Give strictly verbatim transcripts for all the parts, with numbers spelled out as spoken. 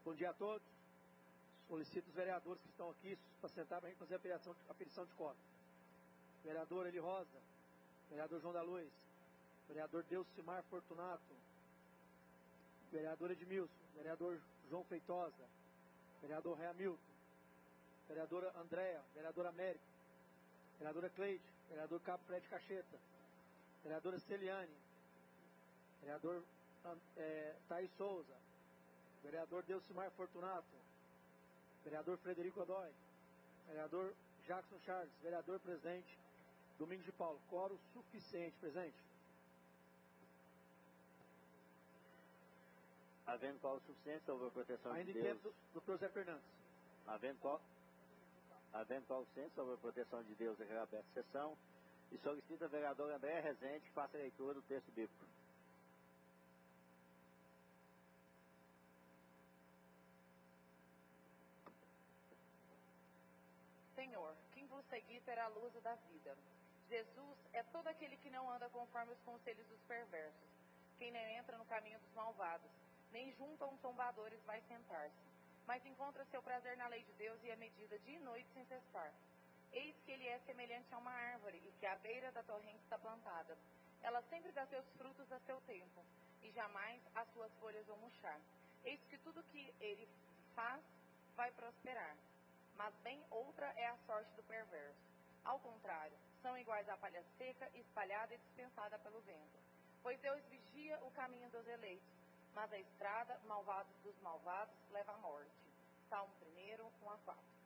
Bom dia a todos. Solicito os vereadores que estão aqui para sentar para a gente fazer a aferição de, aferição de quórum. Vereador Eli Rosa, vereador João da Luz, vereador Delcimar Fortunato, vereador Edmilson, vereador João Feitosa, vereador Ré Hamilton, vereadora Andréa, vereadora América, vereadora Cleide, vereador Cabo Fred Cacheta, vereadora Celiane, vereador é, Thaís Souza, vereador Delcimar Fortunato, vereador Frederico Godoy, vereador Jackson Charles, vereador presidente Domingos de Paulo. Quórum suficiente, presente. Havendo quórum suficiente sobre a proteção Ainda de Deus. Ainda em tempo do doutor Zé Fernandes. Havendo quórum Havendo quórum suficiente sobre a proteção de Deus, declaro aberta a sessão e solicita a vereadora Andréa Rezende que faça a leitura do texto bíblico. Senhor, quem vos seguir terá a luz da vida. Jesus é todo aquele que não anda conforme os conselhos dos perversos, quem não entra no caminho dos malvados, nem junto a uns zombadores vai sentar-se, mas encontra seu prazer na lei de Deus e é medida dia e noite sem cessar. Eis que ele é semelhante a uma árvore e que à beira da torrente está plantada. Ela sempre dá seus frutos a seu tempo, e jamais as suas folhas vão murchar. Eis que tudo que ele faz vai prosperar. Mas bem outra é a sorte do perverso. Ao contrário, são iguais à palha seca, espalhada e dispensada pelo vento. Pois Deus vigia o caminho dos eleitos, mas a estrada malvado dos malvados leva à morte. Salmo primeiro, um a quatro.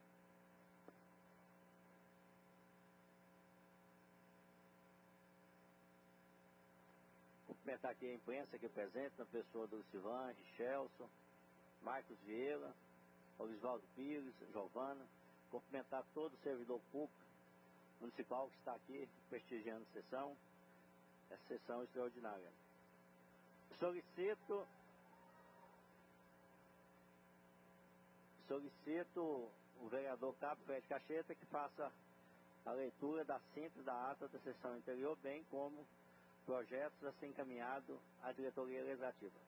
Cumprimentar aqui a imprensa aqui presente, na pessoa do Silvan, Richelson, Marcos Vieira, Osvaldo Pires, Giovana, cumprimentar todo o servidor público municipal que está aqui prestigiando a sessão, essa sessão extraordinária. Solicito, solicito o vereador Cabo Fred Cacheta que faça a leitura da síntese da ata da sessão anterior, bem como projetos a ser encaminhado à diretoria legislativa.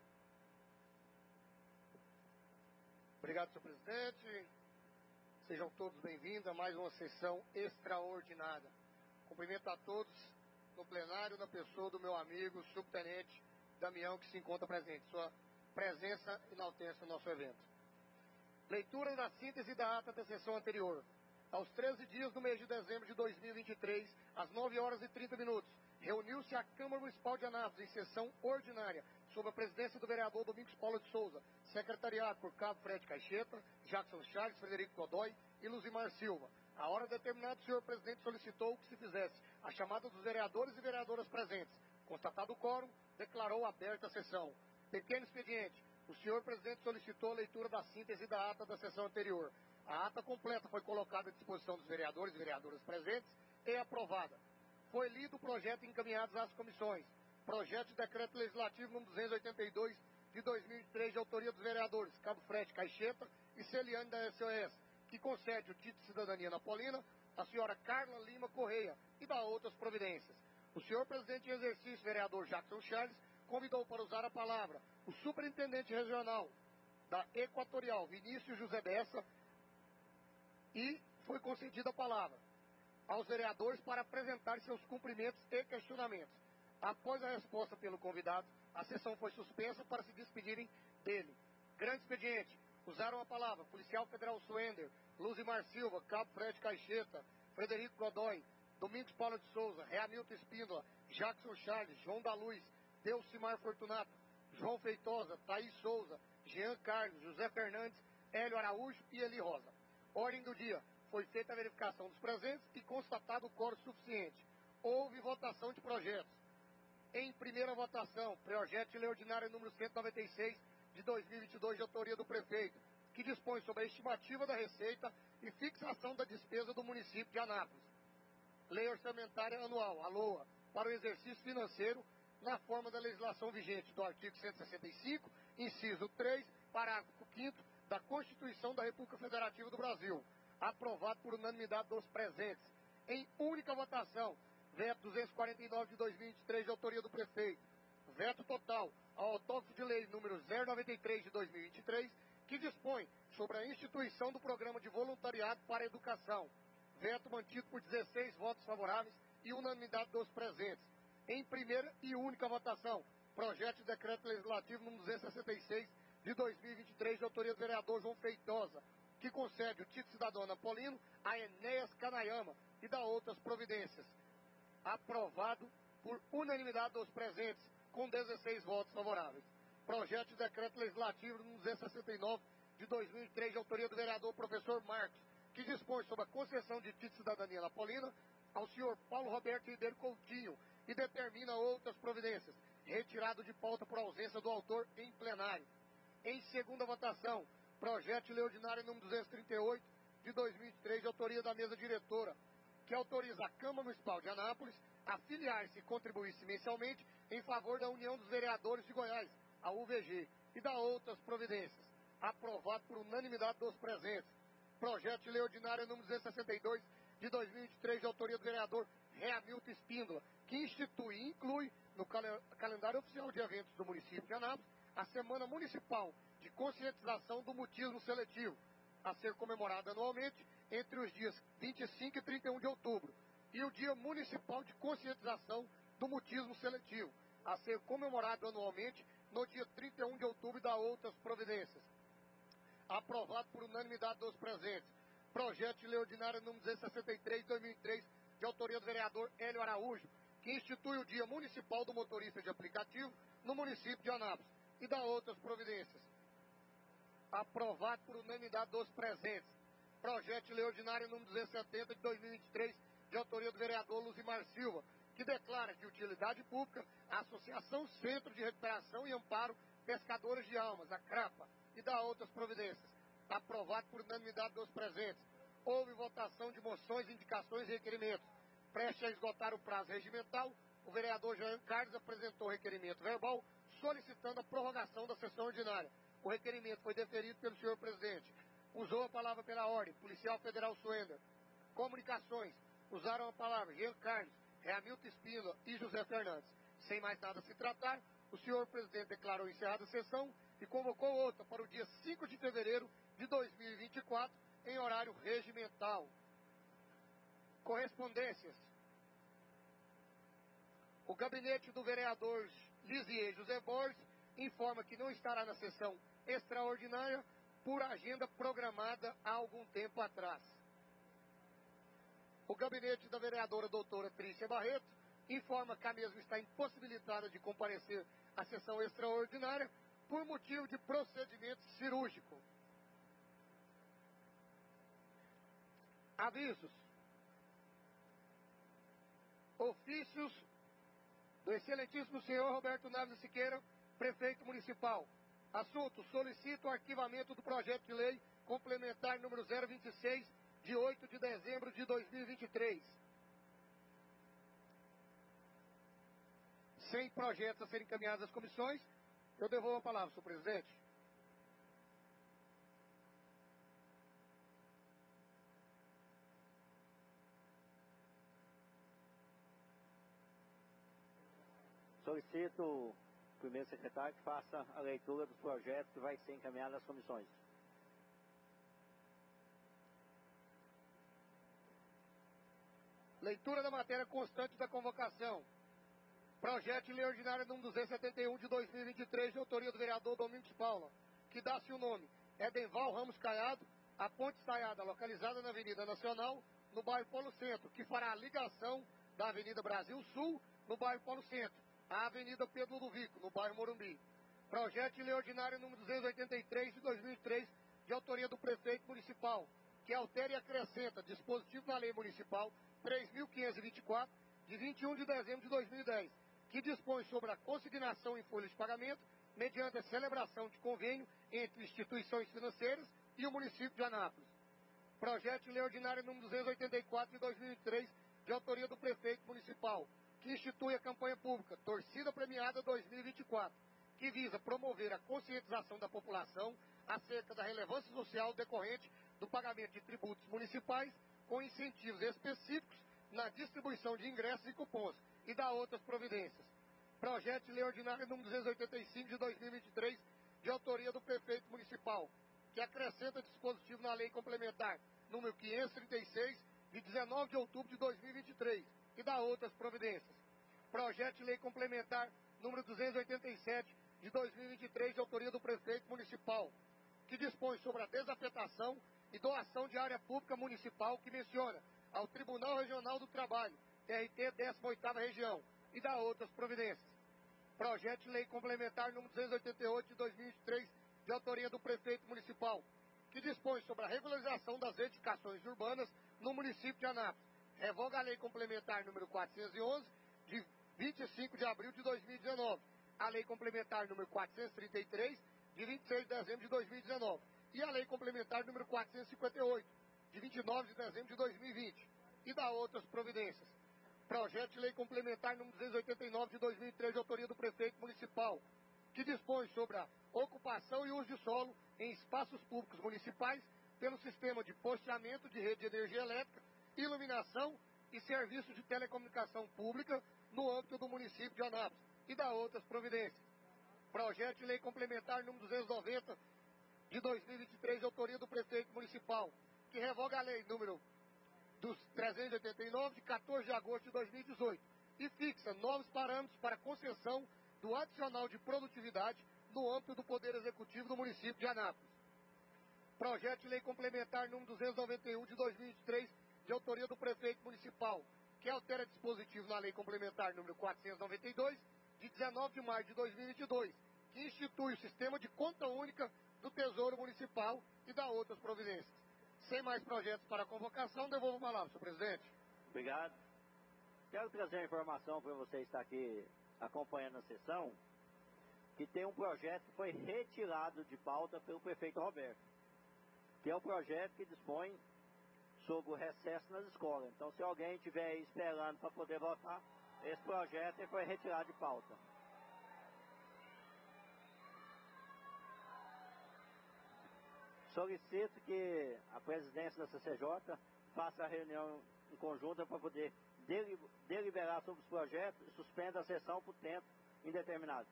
Obrigado, senhor presidente. Sejam todos bem-vindos a mais uma sessão extraordinária. Cumprimento a todos no plenário, na pessoa do meu amigo subtenente Damião, que se encontra presente. Sua presença enaltece o nosso evento. Leitura da síntese da ata da sessão anterior. Aos treze dias do mês de dezembro de dois mil e vinte e três, às nove horas e trinta minutos, reuniu-se a Câmara Municipal de Anápolis em sessão ordinária, sob a presidência do vereador Domingos Paulo de Souza, secretariado por Cabo Fred Caixeta, Jackson Charles, Frederico Godoy e Luzimar Silva. A hora determinada, o senhor presidente solicitou que se fizesse a chamada dos vereadores e vereadoras presentes. Constatado o quórum, declarou aberta a sessão. Pequeno expediente. O senhor presidente solicitou a leitura da síntese da ata da sessão anterior. A ata completa foi colocada à disposição dos vereadores e vereadoras presentes e aprovada. Foi lido o projeto encaminhado às comissões. Projeto de decreto legislativo número duzentos e oitenta e dois de dois mil e três, de autoria dos vereadores Cabo Fred Caixeta e Celiane da S O S, que concede o título de cidadania napolina à senhora Carla Lima Correia e dá outras providências. O senhor presidente em exercício, vereador Jackson Charles, convidou para usar a palavra o superintendente regional da Equatorial, Vinícius José Bessa, e foi concedida a palavra aos vereadores para apresentar seus cumprimentos e questionamentos. Após a resposta pelo convidado, a sessão foi suspensa para se despedirem dele. Grande expediente. Usaram a palavra Policial Federal Suender, Luzimar Silva, Cabo Fred Caixeta, Frederico Godoy, Domingos Paulo de Souza, Ré Hamilton Espíndola, Jackson Charles, João da Luz, Delcimar Fortunato, João Feitosa, Thaís Souza, Jean Carlos, José Fernandes, Hélio Araújo e Eli Rosa. Ordem do dia. Foi feita a verificação dos presentes e constatado o quórum suficiente. Houve votação de projetos. Em primeira votação, projeto de lei ordinária número cento e noventa e seis de dois mil e vinte e dois, de autoria do prefeito, que dispõe sobre a estimativa da receita e fixação da despesa do município de Anápolis. Lei orçamentária anual, a LOA, para o exercício financeiro, na forma da legislação vigente do artigo cento e sessenta e cinco, inciso três, parágrafo quinto, da Constituição da República Federativa do Brasil, aprovado por unanimidade dos presentes. Em única votação, veto duzentos e quarenta e nove de dois mil e vinte e três, de autoria do prefeito. Veto total ao autógrafo de lei número zero noventa e três de dois mil e vinte e três, que que dispõe sobre a instituição do programa de voluntariado para a educação. Veto mantido por dezesseis votos favoráveis e unanimidade dos presentes. Em primeira e única votação, projeto de decreto legislativo número duzentos e sessenta e seis de dois mil e vinte e três, de autoria do vereador João Feitosa, que concede o título cidadão napolino a Enéas Canayama e dá outras providências. Aprovado por unanimidade dos presentes, com dezesseis votos favoráveis. Projeto de decreto legislativo número duzentos e sessenta e nove de dois mil e três, de autoria do vereador professor Marcos, que dispõe sobre a concessão de título de cidadania napolina ao senhor Paulo Roberto Ribeiro Coutinho e determina outras providências, retirado de pauta por ausência do autor em plenário. Em segunda votação, projeto de lei ordinária número duzentos e trinta e oito de dois mil e três, de autoria da mesa diretora, que autoriza a Câmara Municipal de Anápolis a filiar-se e contribuir-se mensalmente em favor da União dos Vereadores de Goiás, a U V G, e da outras providências. Aprovado por unanimidade dos presentes. Projeto de lei ordinária número duzentos e sessenta e dois de dois mil e vinte e três, de autoria do vereador Reamilton Espíndola, que institui e inclui no calendário oficial de eventos do município de Anápolis a Semana Municipal de Conscientização do Mutismo Seletivo, a ser comemorada anualmente entre os dias vinte e cinco e trinta e um de outubro, e o Dia Municipal de Conscientização do Mutismo Seletivo, a ser comemorado anualmente no dia trinta e um de outubro, e dá outras providências. Aprovado por unanimidade dos presentes. Projeto de lei ordinária número duzentos e sessenta e três de dois mil e três, de autoria do vereador Hélio Araújo, que institui o Dia Municipal do Motorista de Aplicativo no município de Anápolis e dá outras providências. Aprovado por unanimidade dos presentes. Projeto de lei ordinária número duzentos e setenta de dois mil e vinte e três, de autoria do vereador Luzimar Silva, que declara de utilidade pública a Associação Centro de Recuperação e Amparo Pescadores de Almas, a CRAPA, e dá outras providências. Aprovado por unanimidade dos presentes. Houve votação de moções, indicações e requerimentos. Prestes a esgotar o prazo regimental, o vereador Jean Carlos apresentou requerimento verbal solicitando a prorrogação da sessão ordinária. O requerimento foi deferido pelo senhor presidente. Usou a palavra pela ordem, policial federal Suender. Comunicações, usaram a palavra Jean Carlos, Reamilton Espíndola e José Fernandes. Sem mais nada a se tratar, o senhor presidente declarou encerrada a sessão e convocou outra para o dia cinco de fevereiro de dois mil e vinte e quatro, em horário regimental. Correspondências. O gabinete do vereador Lisier José Borges informa que não estará na sessão extraordinária por agenda programada há algum tempo atrás. O gabinete da vereadora doutora Trícia Barreto informa que a mesma está impossibilitada de comparecer à sessão extraordinária por motivo de procedimento cirúrgico. Avisos. Ofícios do excelentíssimo senhor Roberto Naves Siqueira, prefeito municipal. Assunto: solicito o arquivamento do projeto de lei complementar número zero vinte e seis, de oito de dezembro de dois mil e vinte e três. Sem projetos a serem encaminhados às comissões, eu devolvo a palavra, senhor presidente. Solicito o primeiro secretário que faça a leitura dos projetos que vai ser encaminhado às comissões. Leitura da matéria constante da convocação. Projeto de lei ordinária número duzentos e setenta e um de dois mil e vinte e três, de autoria do vereador Domingos Paula, que dá-se o nome Edenval Ramos Caiado, a ponte estaiada localizada na Avenida Nacional, no bairro Polo Centro, que fará a ligação da Avenida Brasil Sul, no bairro Polo Centro, à Avenida Pedro Ludovico, no bairro Morumbi. Projeto de lei ordinária número duzentos e oitenta e três de dois mil e três, de autoria do prefeito municipal, que altera e acrescenta dispositivo da lei municipal três mil quinhentos e vinte e quatro, de vinte e um de dezembro de dois mil e dez, que dispõe sobre a consignação em folhas de pagamento mediante a celebração de convênio entre instituições financeiras e o município de Anápolis. Projeto de lei ordinária número duzentos e oitenta e quatro de dois mil e três, de autoria do prefeito municipal, que institui a campanha pública Torcida Premiada dois mil e vinte e quatro, que visa promover a conscientização da população acerca da relevância social decorrente do pagamento de tributos municipais, com incentivos específicos na distribuição de ingressos e cupons, e dá outras providências. Projeto de lei ordinária número duzentos e oitenta e cinco de dois mil e vinte e três, de autoria do prefeito municipal, que acrescenta dispositivo na Lei Complementar número quinhentos e trinta e seis, de dezenove de outubro de dois mil e vinte e três, e dá outras providências. Projeto de Lei Complementar número duzentos e oitenta e sete, de dois mil e vinte e três, de autoria do prefeito municipal, que dispõe sobre a desafetação e doação de área pública municipal, que menciona ao Tribunal Regional do Trabalho, T R T décima oitava Região, e dá outras providências. Projeto de Lei Complementar número duzentos e oitenta e oito, de dois mil e vinte e três, de autoria do prefeito municipal, que dispõe sobre a regularização das edificações urbanas no município de Anápolis. Revoga a Lei Complementar número quatrocentos e onze, de vinte e cinco de abril de dois mil e dezenove. A Lei Complementar número quatrocentos e trinta e três, de vinte e seis de dezembro de dois mil e dezenove. E a Lei Complementar número quatrocentos e cinquenta e oito, de vinte e nove de dezembro de dois mil e vinte. E dá outras providências. Projeto de Lei Complementar número duzentos e oitenta e nove, de dois mil e três, de autoria do prefeito municipal, que dispõe sobre a ocupação e uso de solo em espaços públicos municipais pelo sistema de posteamento de rede de energia elétrica, iluminação e serviço de telecomunicação pública no âmbito do município de Anápolis, e dá outras providências. Projeto de Lei Complementar número duzentos e noventa, de dois mil e vinte e três, de autoria do prefeito municipal, que revoga a lei número dos trezentos e oitenta e nove, de quatorze de agosto de dois mil e dezoito, e fixa novos parâmetros para concessão do adicional de produtividade no âmbito do Poder Executivo do município de Anápolis. Projeto de Lei Complementar número duzentos e noventa e um, de dois mil e vinte e três, de autoria do prefeito municipal, que altera dispositivo na Lei Complementar número quatrocentos e noventa e dois, de dezenove de maio de dois mil e vinte e dois, que institui o sistema de conta única do Tesouro Municipal e dá outras providências. Sem mais projetos para convocação, devolvo a palavra, senhor presidente. Obrigado. Quero trazer a informação para você estar aqui acompanhando a sessão, que tem um projeto que foi retirado de pauta pelo prefeito Roberto, que é o projeto que dispõe sobre o recesso nas escolas. Então, se alguém estiver aí esperando para poder votar, esse projeto ele foi retirado de pauta. Solicito que a presidência da C C J faça a reunião em conjunta para poder deliberar sobre os projetos e suspenda a sessão por tempo indeterminado.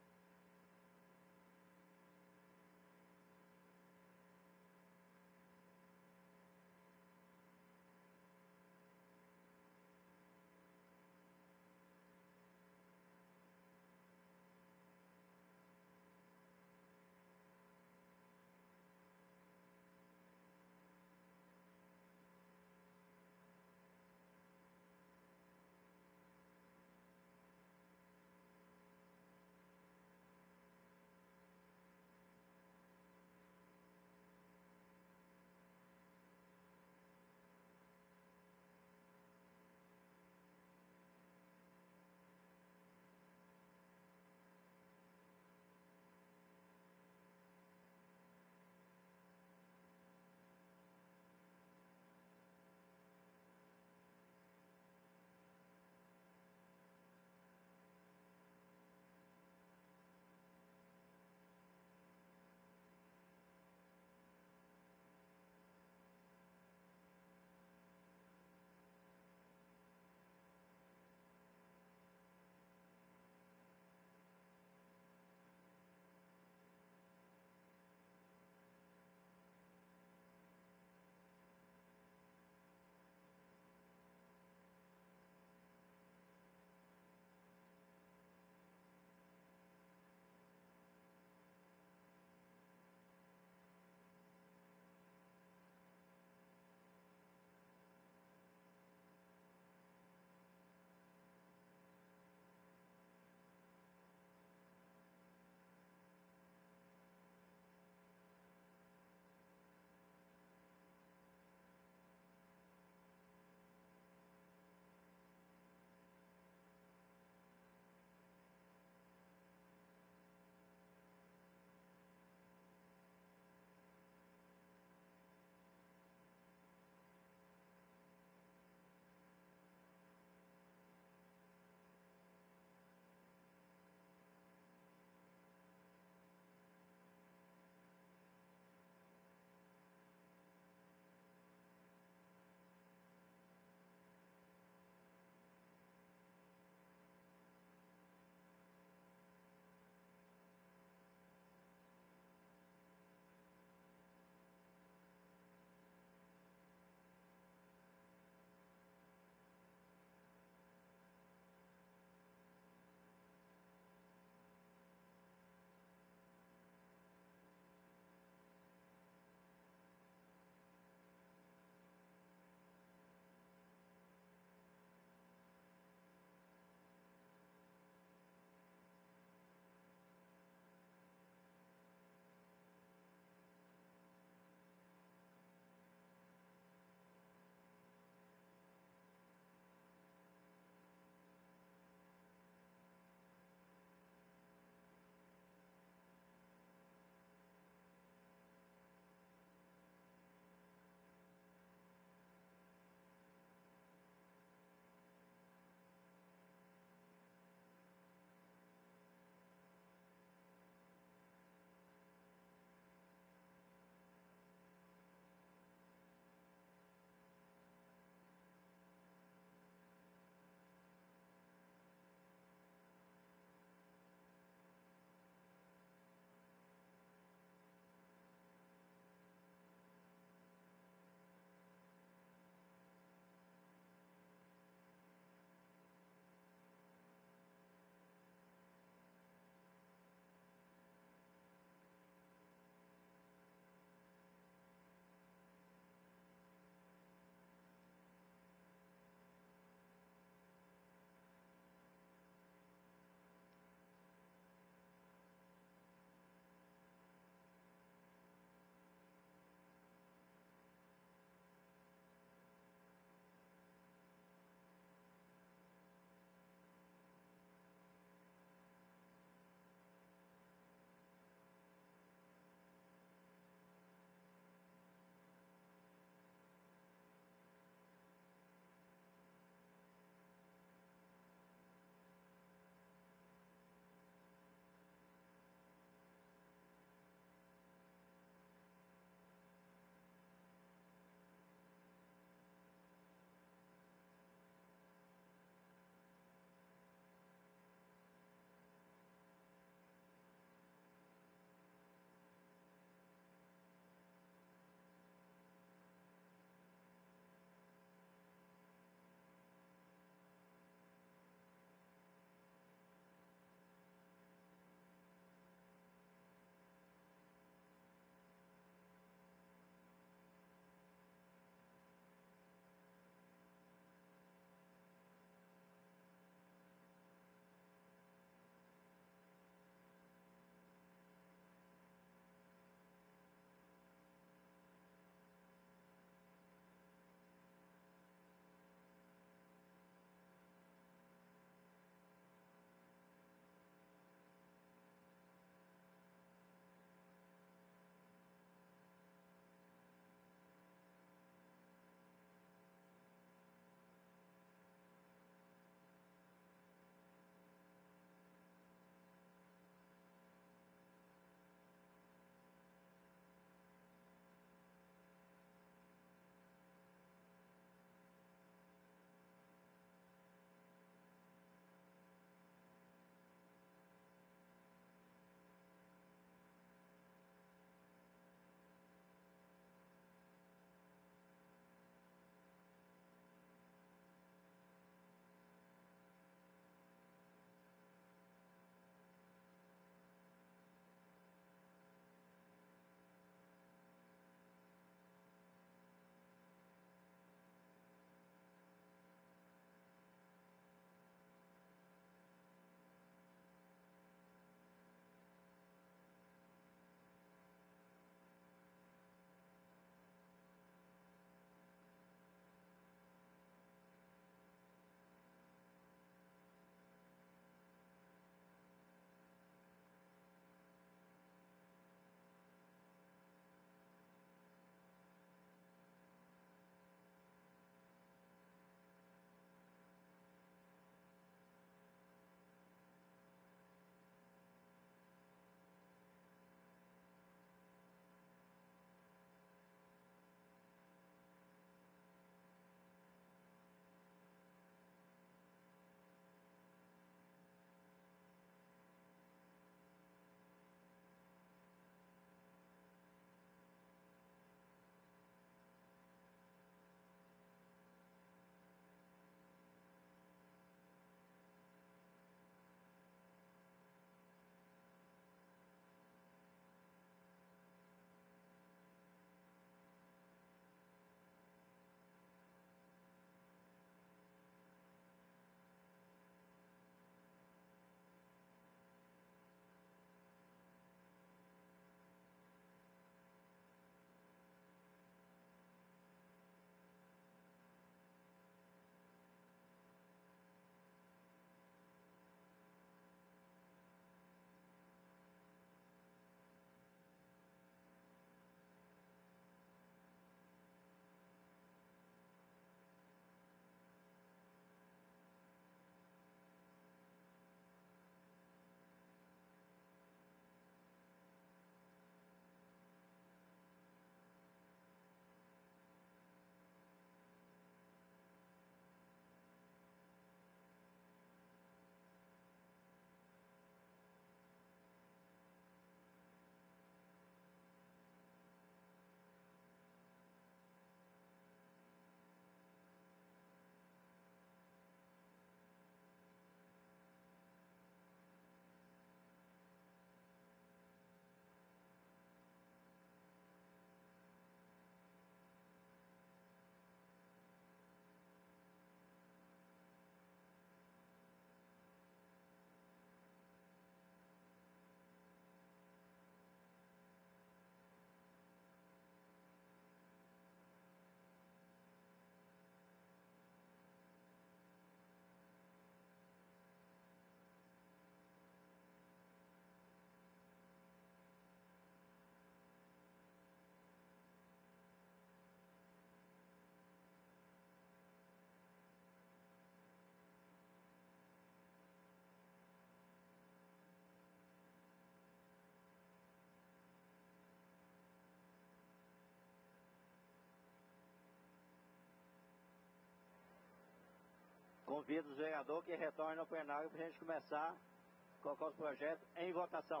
Convido os vereadores que retornem ao plenário para a gente começar a colocar os projetos em votação.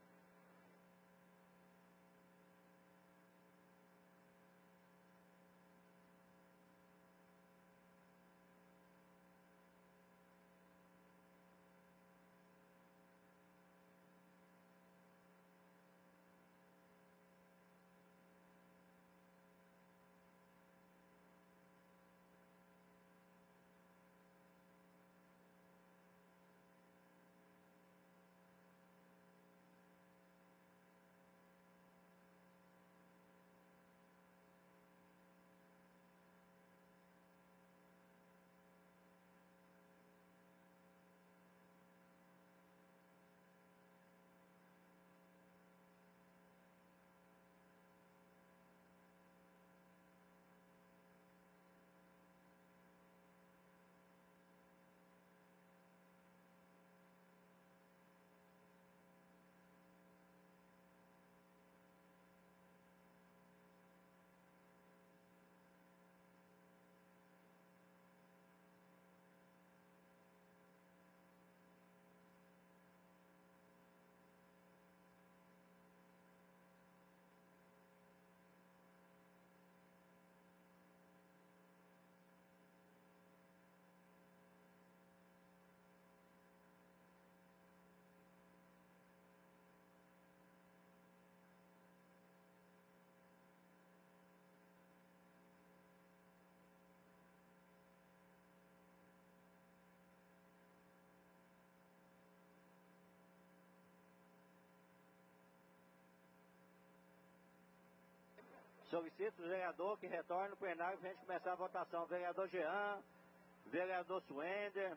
Solicito o vereador que retorne no plenário para a gente começar a votação. Vereador Jean, vereador Suender,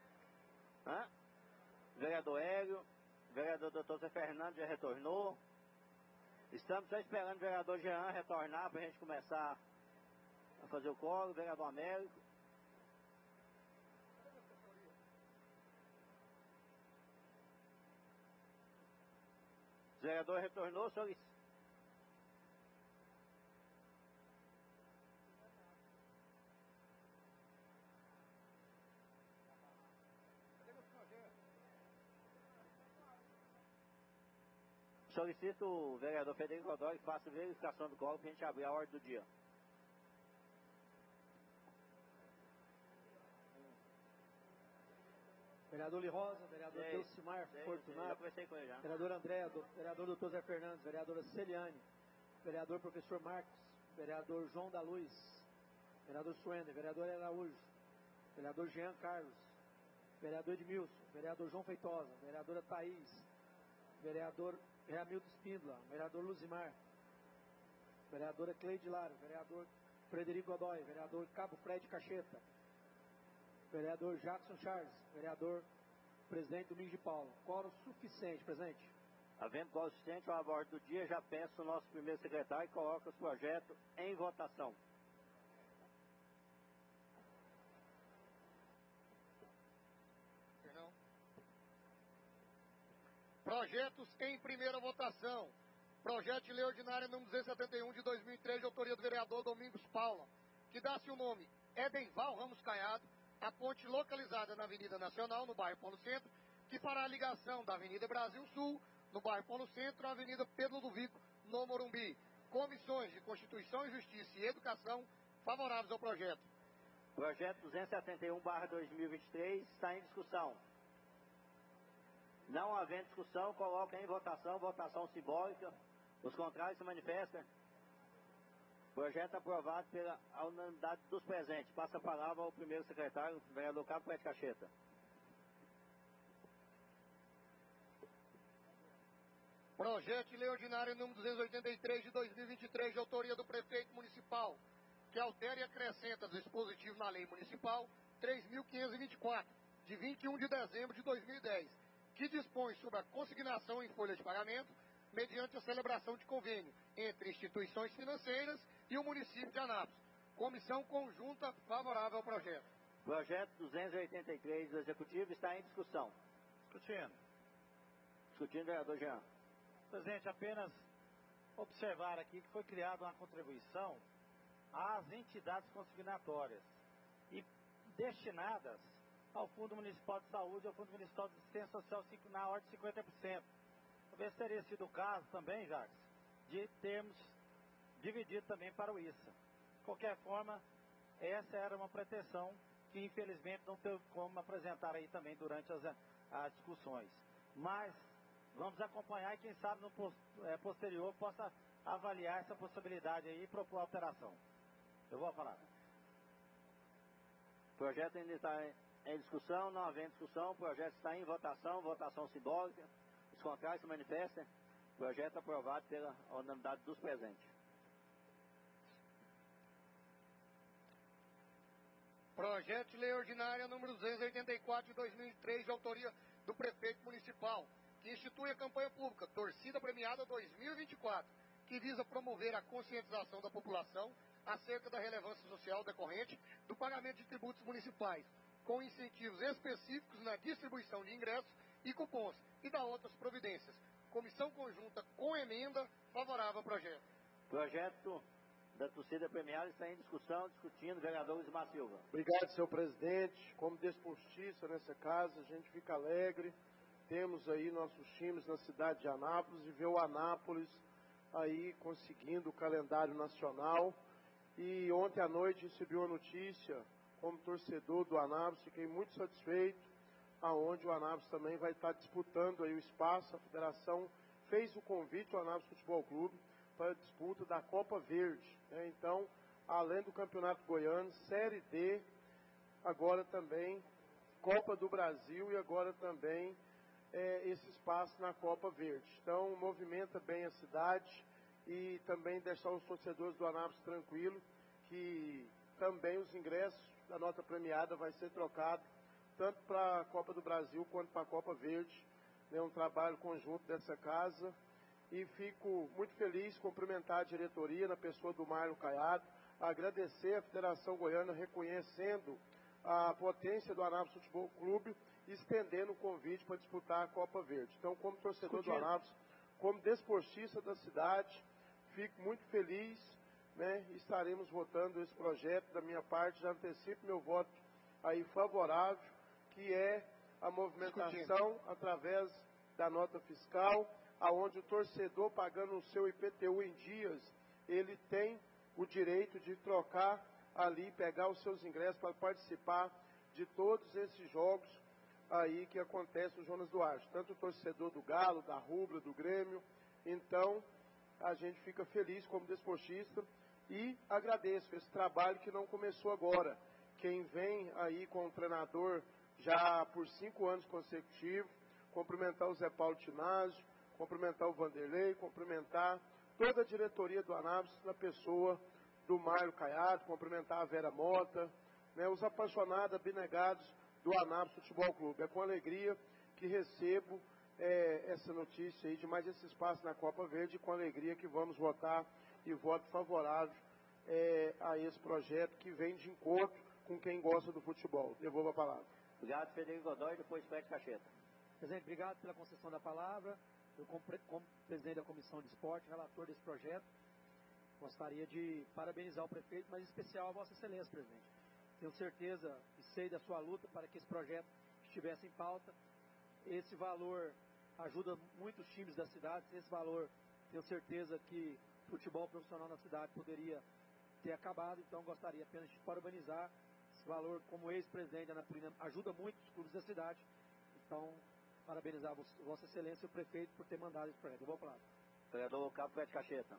hã? Vereador Hélio, vereador doutor Zé Fernando já retornou. Estamos só esperando o vereador Jean retornar para a gente começar a fazer o coro. Vereador Américo. O vereador retornou, solicito. Solicito o vereador Federico Godoy que faça a verificação do coro para a gente abrir a ordem do dia. Vereador Lirosa, vereador Sei, Delcimar sei, Fortunato, sei, já conversei com ele já. vereador André, do, vereador doutor Zé Fernandes, vereadora Celiane, vereador professor Marcos, vereador João da Luz, vereador Suender, vereador Araújo, vereador Jean Carlos, vereador Edmilson, vereador João Feitosa, vereadora Thaís, vereador Ramildo Espíndola, vereador Luzimar, vereadora Cleide Lara, vereador Frederico Godoy, vereador Cabo Fred Cacheta, vereador Jackson Charles, vereador presidente Domingos de Paula. Quórum suficiente, presente. Havendo quórum suficiente, ao abordo do dia, já peço o nosso primeiro secretário e coloca os projetos em votação. Perdão. Projetos em primeira votação. Projeto de lei ordinária número duzentos e setenta e um de dois mil e três, de autoria do vereador Domingos Paula, que dá-se o nome Edenval Ramos Caiado, a ponte localizada na Avenida Nacional, no bairro Polo Centro, que fará a ligação da Avenida Brasil Sul, no bairro Polo Centro, à Avenida Pedro Ludovico, no Morumbi. Comissões de Constituição e Justiça e Educação favoráveis ao projeto. Projeto duzentos e setenta e um barra dois mil e vinte e três está em discussão. Não havendo discussão, coloca em votação, votação simbólica. Os contrários se manifestam. Projeto aprovado pela unanimidade dos presentes. Passa a palavra ao primeiro secretário, vereador Cabo Fred Cacheta. Projeto de lei ordinária número duzentos e oitenta e três de dois mil e vinte e três, de autoria do prefeito municipal, que altera e acrescenta dispositivo na lei municipal três mil quinhentos e vinte e quatro, de vinte e um de dezembro de dois mil e dez, que dispõe sobre a consignação em folha de pagamento mediante a celebração de convênio entre instituições financeiras e o município de Anápolis. Comissão conjunta favorável ao projeto. Projeto duzentos e oitenta e três do Executivo está em discussão. Discutindo. Discutindo, vereador Jean. Presidente, apenas observar aqui que foi criada uma contribuição às entidades consignatórias e destinadas ao Fundo Municipal de Saúde e ao Fundo Municipal de Assistência Social na ordem de cinquenta por cento. Talvez teria sido o caso também, Jacques, de termos dividido também para o I S A. De qualquer forma, essa era uma pretensão que infelizmente não teve como apresentar aí também durante as, as discussões. Mas vamos acompanhar e quem sabe no é, posterior possa avaliar essa possibilidade aí e propor alteração. Eu vou falar. O projeto ainda está em discussão, não havendo discussão, o projeto está em votação, votação simbólica. Os contrários se manifestam. Projeto aprovado pela unanimidade dos presentes. Projeto de Lei Ordinária número duzentos e oitenta e quatro de dois mil e três, de autoria do prefeito municipal, que institui a campanha pública Torcida Premiada dois mil e vinte e quatro, que visa promover a conscientização da população acerca da relevância social decorrente do pagamento de tributos municipais, com incentivos específicos na distribuição de ingressos e cupons e da outras providências. Comissão conjunta com emenda favorável ao projeto. Projeto da torcida premiada está em discussão, discutindo, vereador Luizmar Silva. Obrigado, senhor presidente. Como desportista nessa casa, a gente fica alegre. Temos aí nossos times na cidade de Anápolis e ver o Anápolis aí conseguindo o calendário nacional. E ontem à noite recebi uma notícia, como torcedor do Anápolis, fiquei muito satisfeito, aonde o Anápolis também vai estar disputando aí o espaço. A federação fez o convite ao Anápolis Futebol Clube para a disputa da Copa Verde, né? Então, além do Campeonato Goiano, Série D, agora também Copa do Brasil e agora também é, esse espaço na Copa Verde. Então, movimenta bem a cidade e também deixar os torcedores do Anápolis tranquilos que também os ingressos da nota premiada vai ser trocado tanto para a Copa do Brasil quanto para a Copa Verde. É um trabalho conjunto dessa casa. E fico muito feliz, cumprimentar a diretoria na pessoa do Mário Caiado, agradecer a Federação Goiana reconhecendo a potência do Anápolis Futebol Clube e estendendo o convite para disputar a Copa Verde. Então, como torcedor do Anápolis, como desportista da cidade, fico muito feliz, né? Estaremos votando esse projeto. Da minha parte, já antecipo meu voto aí favorável, que é a movimentação através da nota fiscal, aonde o torcedor, pagando o seu I P T U em dias, ele tem o direito de trocar ali, pegar os seus ingressos para participar de todos esses jogos aí que acontecem no Jonas Duarte, tanto o torcedor do Galo, da Rubra, do Grêmio. Então, a gente fica feliz como desportista e agradeço esse trabalho que não começou agora. Quem vem aí com o treinador já por cinco anos consecutivos, cumprimentar o Zé Paulo Tinásio, cumprimentar o Vanderlei, cumprimentar toda a diretoria do Anápolis na pessoa do Mário Caiado, cumprimentar a Vera Mota, né, os apaixonados, abnegados do Anápolis Futebol Clube. É com alegria que recebo é, essa notícia aí de mais esse espaço na Copa Verde, e com alegria que vamos votar e voto favorável é, a esse projeto que vem de encontro com quem gosta do futebol. Devolvo a palavra. Obrigado, Frederico Godoy, depois Fred Cacheta. Presidente, obrigado pela concessão da palavra. Eu, como presidente da Comissão de Esporte, relator desse projeto, gostaria de parabenizar o prefeito, mas em especial a Vossa Excelência, presidente. Tenho certeza e sei da sua luta para que esse projeto estivesse em pauta. Esse valor ajuda muitos times da cidade. Sem esse valor, tenho certeza que o futebol profissional na cidade poderia ter acabado. Então, gostaria apenas de parabenizar. Esse valor, como ex-presidente da Anapolina, ajuda muito os clubes da cidade. Então, parabenizar a Vossa Excelência e o prefeito por ter mandado esse projeto. Eu vou falar. Vereador Cabo Fred Cacheta.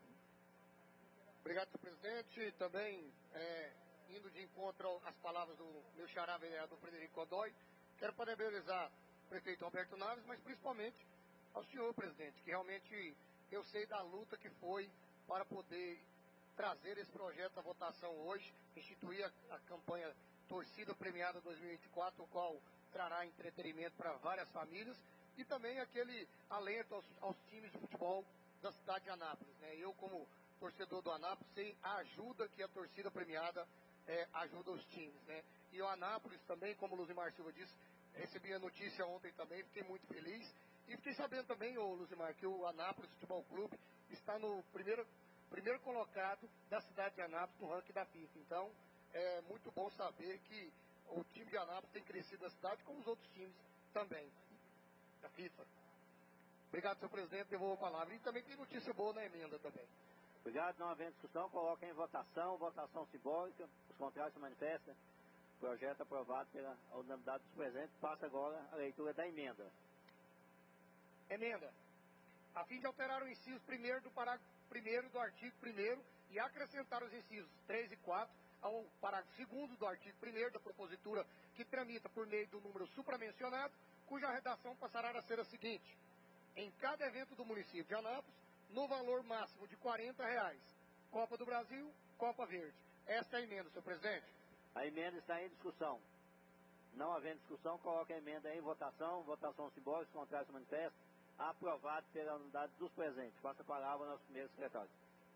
Obrigado, senhor presidente. Também, é, indo de encontro às palavras do meu xará vereador Frederico Godoy, quero parabenizar o prefeito Alberto Naves, mas principalmente ao senhor presidente, que realmente eu sei da luta que foi para poder trazer esse projeto à votação hoje, instituir a, a campanha Torcida Premiada dois mil e vinte e quatro, o qual trará entretenimento para várias famílias e também aquele alento aos, aos times de futebol da cidade de Anápolis, né? Eu, como torcedor do Anápolis, sei a ajuda que a torcida premiada é, ajuda os times, né? E o Anápolis também, como o Luzimar Silva disse, recebi a notícia ontem também, fiquei muito feliz. E fiquei sabendo também, ô Luzimar, que o Anápolis Futebol Clube está no primeiro, primeiro colocado da cidade de Anápolis no ranking da FIFA. Então, é muito bom saber que o time de Anápolis tem crescido na cidade, como os outros times também, da FIFA. Obrigado, senhor presidente, devolvo a palavra. E também tem notícia boa na emenda também. Obrigado, não havendo discussão, coloca em votação, votação simbólica, os contrários se manifestam. Projeto aprovado pela unanimidade dos presentes. Passa agora a leitura da emenda. Emenda. A fim de alterar o inciso primeiro do parágrafo primeiro do artigo primeiro e acrescentar os incisos três e quatro ao parágrafo segundo do artigo primeiro da propositura que tramita por meio do número supramencionado, cuja redação passará a ser a seguinte: em cada evento do município de Anápolis, no valor máximo de quarenta reais, Copa do Brasil, Copa Verde. Esta é a emenda, senhor presidente. A emenda está em discussão. Não havendo discussão, coloca a emenda em votação. Votação simbólica, contrário se manifesta. Aprovado pela unidade dos presentes. Passa a palavra ao nosso primeiro secretário.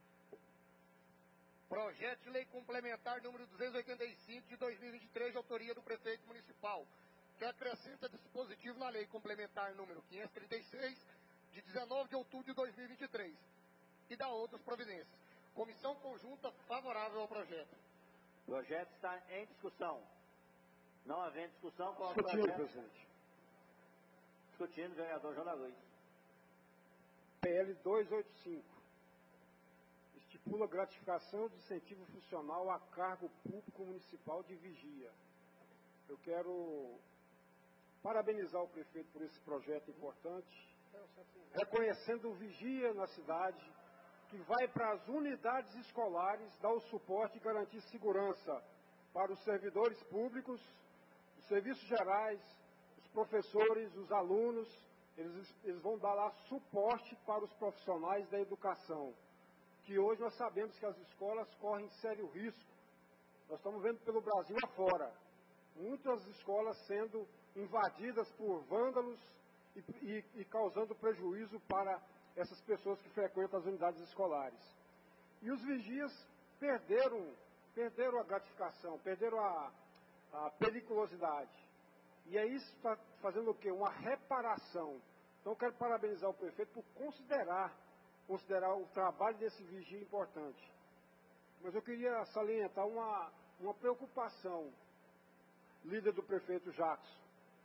Projeto de lei complementar número duzentos e oitenta e cinco de dois mil e vinte e três, de autoria do prefeito municipal, que acrescenta dispositivo na lei complementar número quinhentos e trinta e seis, de dezenove de outubro de dois mil e vinte e três, e dá outras providências. Comissão conjunta favorável ao projeto. O projeto está em discussão. Não havendo discussão, coloca o Discutindo, projeto. presidente. Discutindo, vereador João da Luz. P L duzentos e oitenta e cinco. Estipula gratificação de incentivo funcional a cargo público municipal de vigia. Eu quero parabenizar o prefeito por esse projeto importante, reconhecendo o vigia na cidade, que vai para as unidades escolares dar o suporte e garantir segurança para os servidores públicos, os serviços gerais, os professores, os alunos. Eles, eles vão dar lá suporte para os profissionais da educação, que hoje nós sabemos que as escolas correm sério risco. Nós estamos vendo pelo Brasil afora, muitas escolas sendo invadidas por vândalos e, e, e causando prejuízo para essas pessoas que frequentam as unidades escolares. E os vigias perderam, perderam a gratificação, perderam a, a periculosidade. E é isso está fazendo o quê? Uma reparação. Então eu quero parabenizar o prefeito por considerar, considerar o trabalho desse vigia importante. Mas eu queria salientar uma, uma preocupação, líder do prefeito Jackson.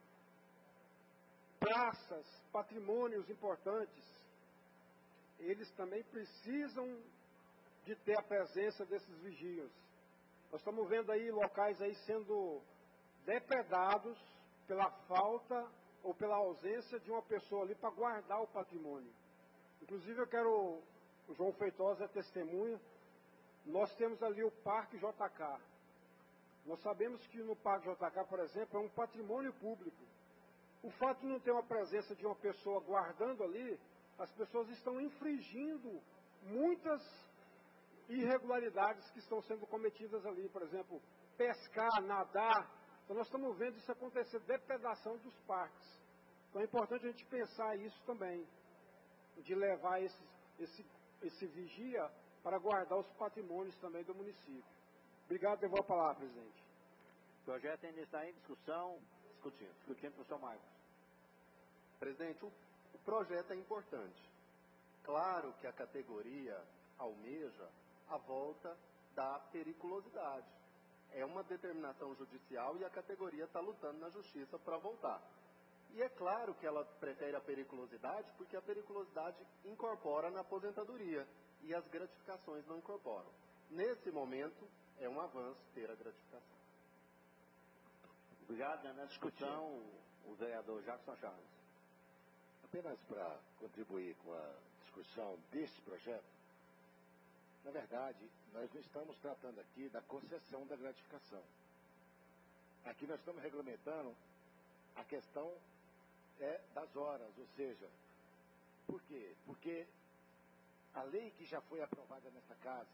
Praças, patrimônios importantes, eles também precisam de ter a presença desses vigias. Nós estamos vendo aí locais aí sendo depredados pela falta ou pela ausência de uma pessoa ali para guardar o patrimônio. Inclusive eu quero, o João Feitosa é testemunha, nós temos ali o Parque J K. Nós sabemos que no Parque J K, por exemplo, é um patrimônio público. O fato de não ter uma presença de uma pessoa guardando ali, as pessoas estão infringindo muitas irregularidades que estão sendo cometidas ali. Por exemplo, pescar, nadar. Então nós estamos vendo isso acontecer, depredação dos parques. Então é importante a gente pensar isso também, de levar esse, esse, esse vigia para guardar os patrimônios também do município. Obrigado, devolvo a palavra, presidente. O projeto ainda está em discussão, discutindo, discutindo com o senhor Marcos. Presidente, o, o projeto é importante. Claro que a categoria almeja a volta da periculosidade. É uma determinação judicial e a categoria está lutando na justiça para voltar. E é claro que ela prefere a periculosidade porque a periculosidade incorpora na aposentadoria e as gratificações não incorporam. Nesse momento, é um avanço ter a gratificação. Obrigado. Na discussão, o vereador Jackson Charles. Apenas para contribuir com a discussão desse projeto, na verdade, nós não estamos tratando aqui da concessão da gratificação. Aqui nós estamos regulamentando a questão é, das horas, ou seja, por quê? Porque a lei que já foi aprovada nessa casa,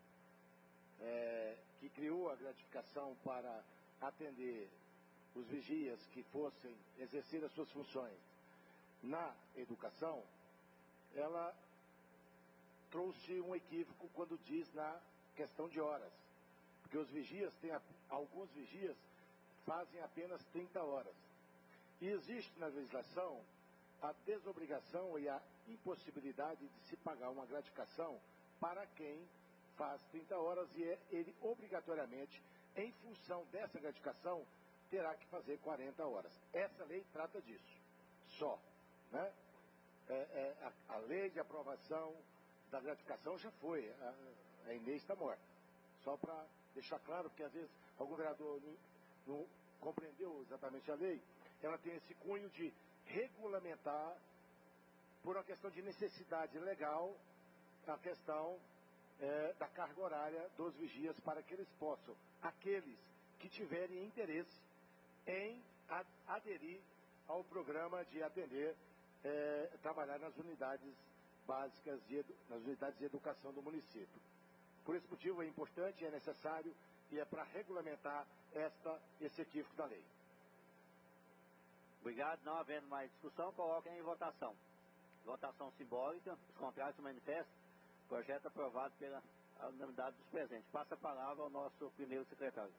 é, que criou a gratificação para atender os vigias que fossem exercer as suas funções na educação, ela trouxe um equívoco quando diz na questão de horas. Porque os vigias, têm, alguns vigias fazem apenas trinta horas. E existe na legislação a desobrigação e a impossibilidade de se pagar uma gratificação para quem faz trinta horas e é, ele obrigatoriamente, em função dessa gratificação, terá que fazer quarenta horas. Essa lei trata disso, só. Né? É, é, a, a lei de aprovação da gratificação já foi, a, a Inês está morta. Só para deixar claro, porque às vezes algum vereador não, não compreendeu exatamente a lei, ela tem esse cunho de regulamentar, por uma questão de necessidade legal, a questão é, da carga horária dos vigias, para que eles possam, aqueles que tiverem interesse em a, aderir ao programa de atender, é, trabalhar nas unidades básicas, de edu, nas unidades de educação do município. Por esse motivo é importante, é necessário e é para regulamentar esta, esse equívoco da lei. Obrigado. Não havendo mais discussão, coloquem em votação. Votação simbólica. Os contrários se manifestam. Projeto aprovado pela unanimidade dos presentes. Passa a palavra ao nosso primeiro secretário.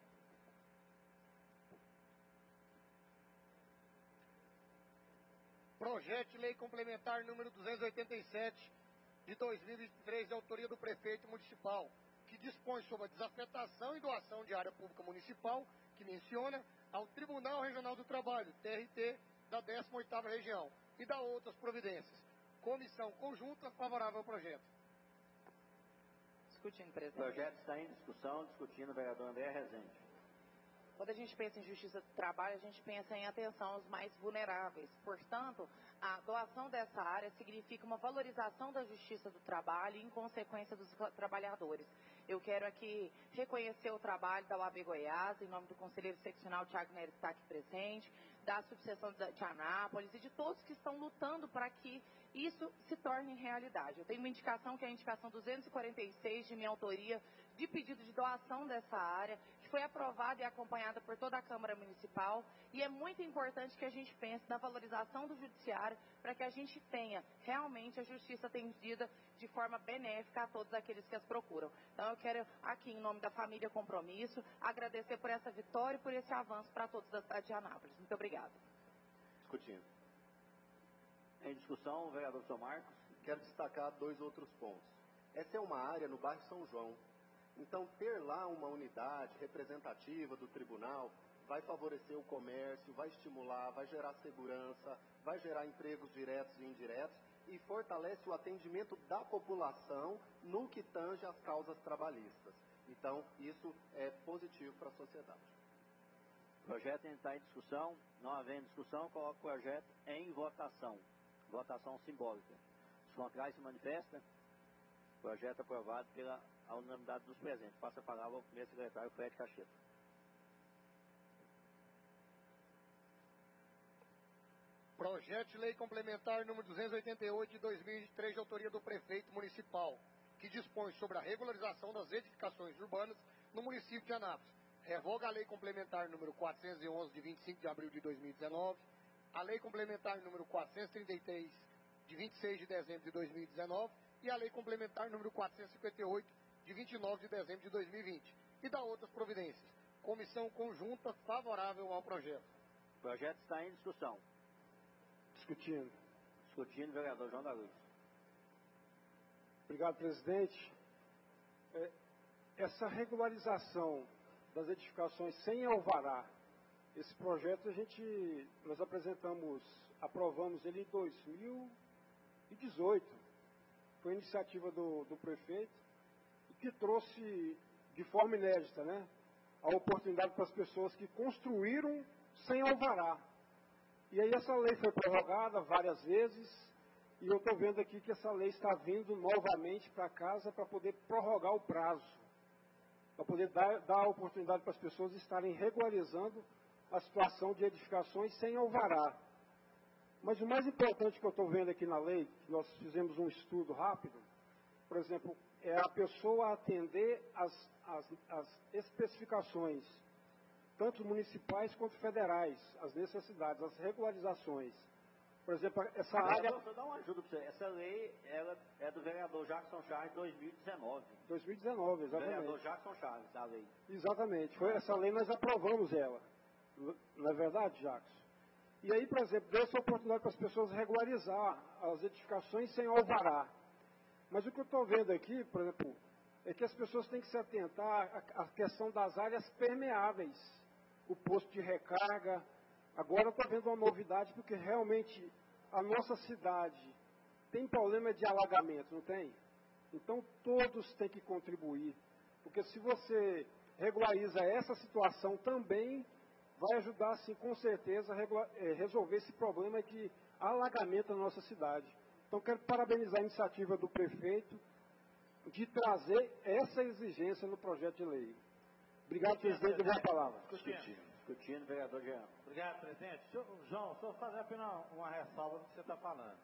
Projeto de Lei Complementar número duzentos e oitenta e sete de dois mil e vinte e três, de autoria do Prefeito Municipal, que dispõe sobre a desafetação e doação de área pública municipal, que menciona ao Tribunal Regional do Trabalho, T R T, da décima oitava Região, e da outras providências. Comissão conjunta favorável ao projeto. Discutindo, presidente. O projeto está em discussão, discutindo o vereador André Rezende. Quando a gente pensa em justiça do trabalho, a gente pensa em atenção aos mais vulneráveis. Portanto, a doação dessa área significa uma valorização da justiça do trabalho e, em consequência, dos trabalhadores. Eu quero aqui reconhecer o trabalho da U A B Goiás, em nome do conselheiro seccional Tiago Neres, que está aqui presente, da subseção de Anápolis e de todos que estão lutando para que isso se torne realidade. Eu tenho uma indicação, que é a indicação duzentos e quarenta e seis, de minha autoria, de pedido de doação dessa área, que foi aprovada e acompanhada por toda a Câmara Municipal, e é muito importante que a gente pense na valorização do judiciário para que a gente tenha realmente a justiça atendida de forma benéfica a todos aqueles que as procuram. Então eu quero aqui, em nome da família Compromisso, agradecer por essa vitória e por esse avanço para todos da cidade de Anápolis. Muito obrigada. Discutindo. Em discussão, o vereador São Marcos. Quero destacar dois outros pontos. Essa é uma área no bairro São João. Então, ter lá uma unidade representativa do tribunal vai favorecer o comércio, vai estimular, vai gerar segurança, vai gerar empregos diretos e indiretos e fortalece o atendimento da população no que tange às causas trabalhistas. Então, isso é positivo para a sociedade. O projeto está em discussão. Não havendo discussão, coloco o projeto em votação. Votação simbólica. Os contrários se manifestam. Projeto aprovado pela unanimidade dos presentes. Passa a palavra ao primeiro secretário, Fred Cacheta. Projeto de Lei Complementar número duzentos e oitenta e oito de dois mil e vinte e três, de autoria do Prefeito Municipal, que dispõe sobre a regularização das edificações urbanas no município de Anápolis. Revoga a Lei Complementar número quatrocentos e onze de vinte e cinco de abril de dois mil e dezenove, a Lei Complementar número quatrocentos e trinta e três de vinte e seis de dezembro de dois mil e dezenove e a Lei Complementar número quatrocentos e cinquenta e oito de vinte e nove de dezembro de dois mil e vinte e da outras providências. Comissão conjunta favorável ao projeto. O projeto está em discussão. Discutindo. Discutindo, o vereador João da Luz. Obrigado, presidente. É, essa regularização das edificações sem alvará, esse projeto a gente, nós apresentamos, aprovamos ele em dois mil e dezoito. Foi iniciativa do, do prefeito, e que trouxe de forma inédita, né, a oportunidade para as pessoas que construíram sem alvará. E aí essa lei foi prorrogada várias vezes, e eu estou vendo aqui que essa lei está vindo novamente para casa para poder prorrogar o prazo, para poder dar, dar a oportunidade para as pessoas estarem regularizando a situação de edificações sem alvará. Mas o mais importante que eu estou vendo aqui na lei, que nós fizemos um estudo rápido, por exemplo, é a pessoa atender as, as, as especificações, tanto municipais quanto federais, as necessidades, as regularizações. Por exemplo, essa ah, área... Vou dar uma ajuda para você. Essa lei ela é do vereador Jackson Charles de dois mil e dezenove. dois mil e dezenove, exatamente. Vereador Jackson Charles, a lei. Exatamente. Foi essa lei, nós aprovamos ela. Não é verdade, Jackson? E aí, por exemplo, deu essa oportunidade para as pessoas regularizar as edificações sem alvará. Mas o que eu estou vendo aqui, por exemplo, é que as pessoas têm que se atentar à questão das áreas permeáveis. o posto de recarga. Agora está vendo uma novidade, porque realmente a nossa cidade tem problema de alagamento, não tem? Então todos têm que contribuir, porque se você regulariza essa situação também, vai ajudar, sim, com certeza, a regula- é, resolver esse problema de alagamento na nossa cidade. Então quero parabenizar a iniciativa do prefeito de trazer essa exigência no projeto de lei. Obrigado, presidente, eu vou a palavra. Discutindo, discutindo, vereador Jean. Obrigado, presidente. Senhor, João, só fazer apenas uma ressalva do que você está falando.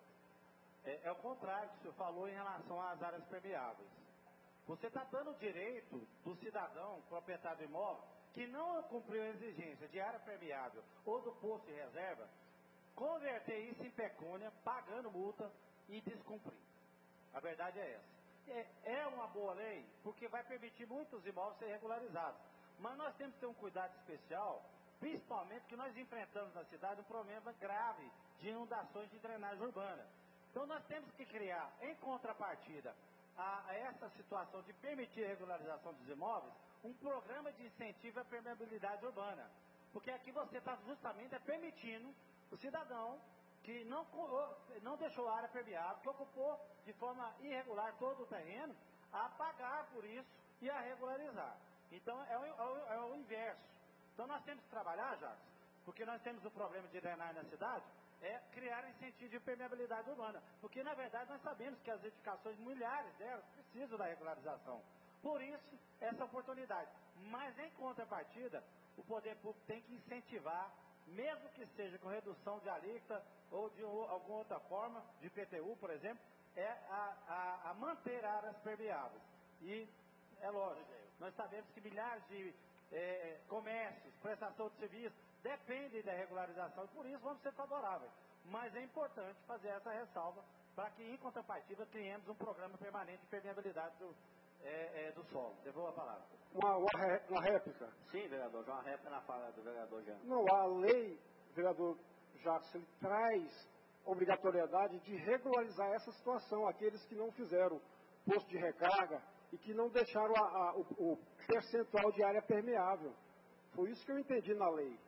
É, é o contrário que o senhor falou em relação às áreas permeáveis. Você está dando o direito do cidadão, proprietário do imóvel, que não cumpriu a exigência de área permeável ou do posto de reserva, converter isso em pecúnia, pagando multa e descumprir. A verdade é essa. É, é uma boa lei, porque vai permitir muitos imóveis serem regularizados. Mas nós temos que ter um cuidado especial, principalmente que nós enfrentamos na cidade um problema grave de inundações de drenagem urbana. Então nós temos que criar, em contrapartida a, a essa situação de permitir a regularização dos imóveis, um programa de incentivo à permeabilidade urbana. Porque aqui você está justamente é permitindo o cidadão que não, não deixou a área permeável, que ocupou de forma irregular todo o terreno, a pagar por isso e a regularizar. Então é o, é o, é o inverso. Então nós temos que trabalhar, Jacques, porque nós temos o problema de drenagem na cidade, é criar incentivo de permeabilidade urbana. Porque na verdade nós sabemos que as edificações, milhares delas, precisam da regularização. Por isso, essa oportunidade. Mas em contrapartida, o poder público tem que incentivar, mesmo que seja com redução de alíquota ou de alguma outra forma, de I P T U, por exemplo, é a, a, a manter áreas permeáveis. E, é lógico, nós sabemos que milhares de é, comércios, prestação de serviço, dependem da regularização, e por isso vamos ser favoráveis. Mas é importante fazer essa ressalva para que, em contrapartida, criemos um programa permanente de permeabilidade do, é, é, do solo. Devolvo a palavra. Uma, uma, ré- uma réplica. Sim, vereador, João, uma réplica na fala do vereador Jean. Não, a lei, vereador Jacques, ele traz obrigatoriedade de regularizar essa situação, aqueles que não fizeram posto de recarga e que não deixaram a, a, o, o percentual de área permeável. Foi isso que eu entendi na lei.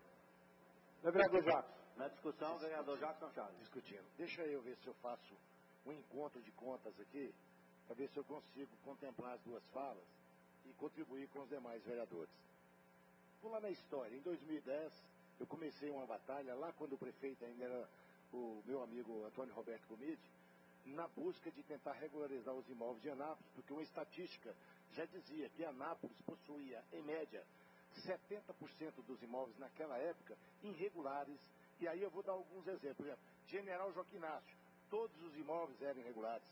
Não é, vereador Jacques? Na discussão, vereador Jackson Chaves. Discutindo. Deixa eu ver se eu faço um encontro de contas aqui, para ver se eu consigo contemplar as duas falas e contribuir com os demais vereadores. Vou lá na história. Em dois mil e dez, eu comecei uma batalha, lá quando o prefeito ainda era o meu amigo Antônio Roberto Gomide, na busca de tentar regularizar os imóveis de Anápolis, porque uma estatística já dizia que Anápolis possuía, em média, setenta por cento dos imóveis naquela época irregulares. E aí eu vou dar alguns exemplos. Por exemplo, General Joaquim Inácio, todos os imóveis eram irregulares.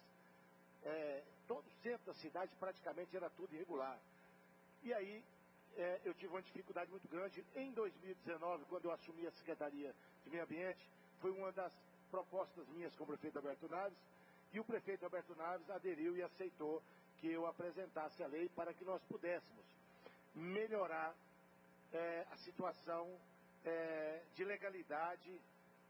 É, todo o centro da cidade praticamente era tudo irregular. E aí é, eu tive uma dificuldade muito grande. Em dois mil e dezenove, quando eu assumi a Secretaria de Meio Ambiente, foi uma das propostas minhas com o prefeito Alberto Naves, e o prefeito Alberto Naves aderiu e aceitou que eu apresentasse a lei para que nós pudéssemos melhorar é, a situação é, de legalidade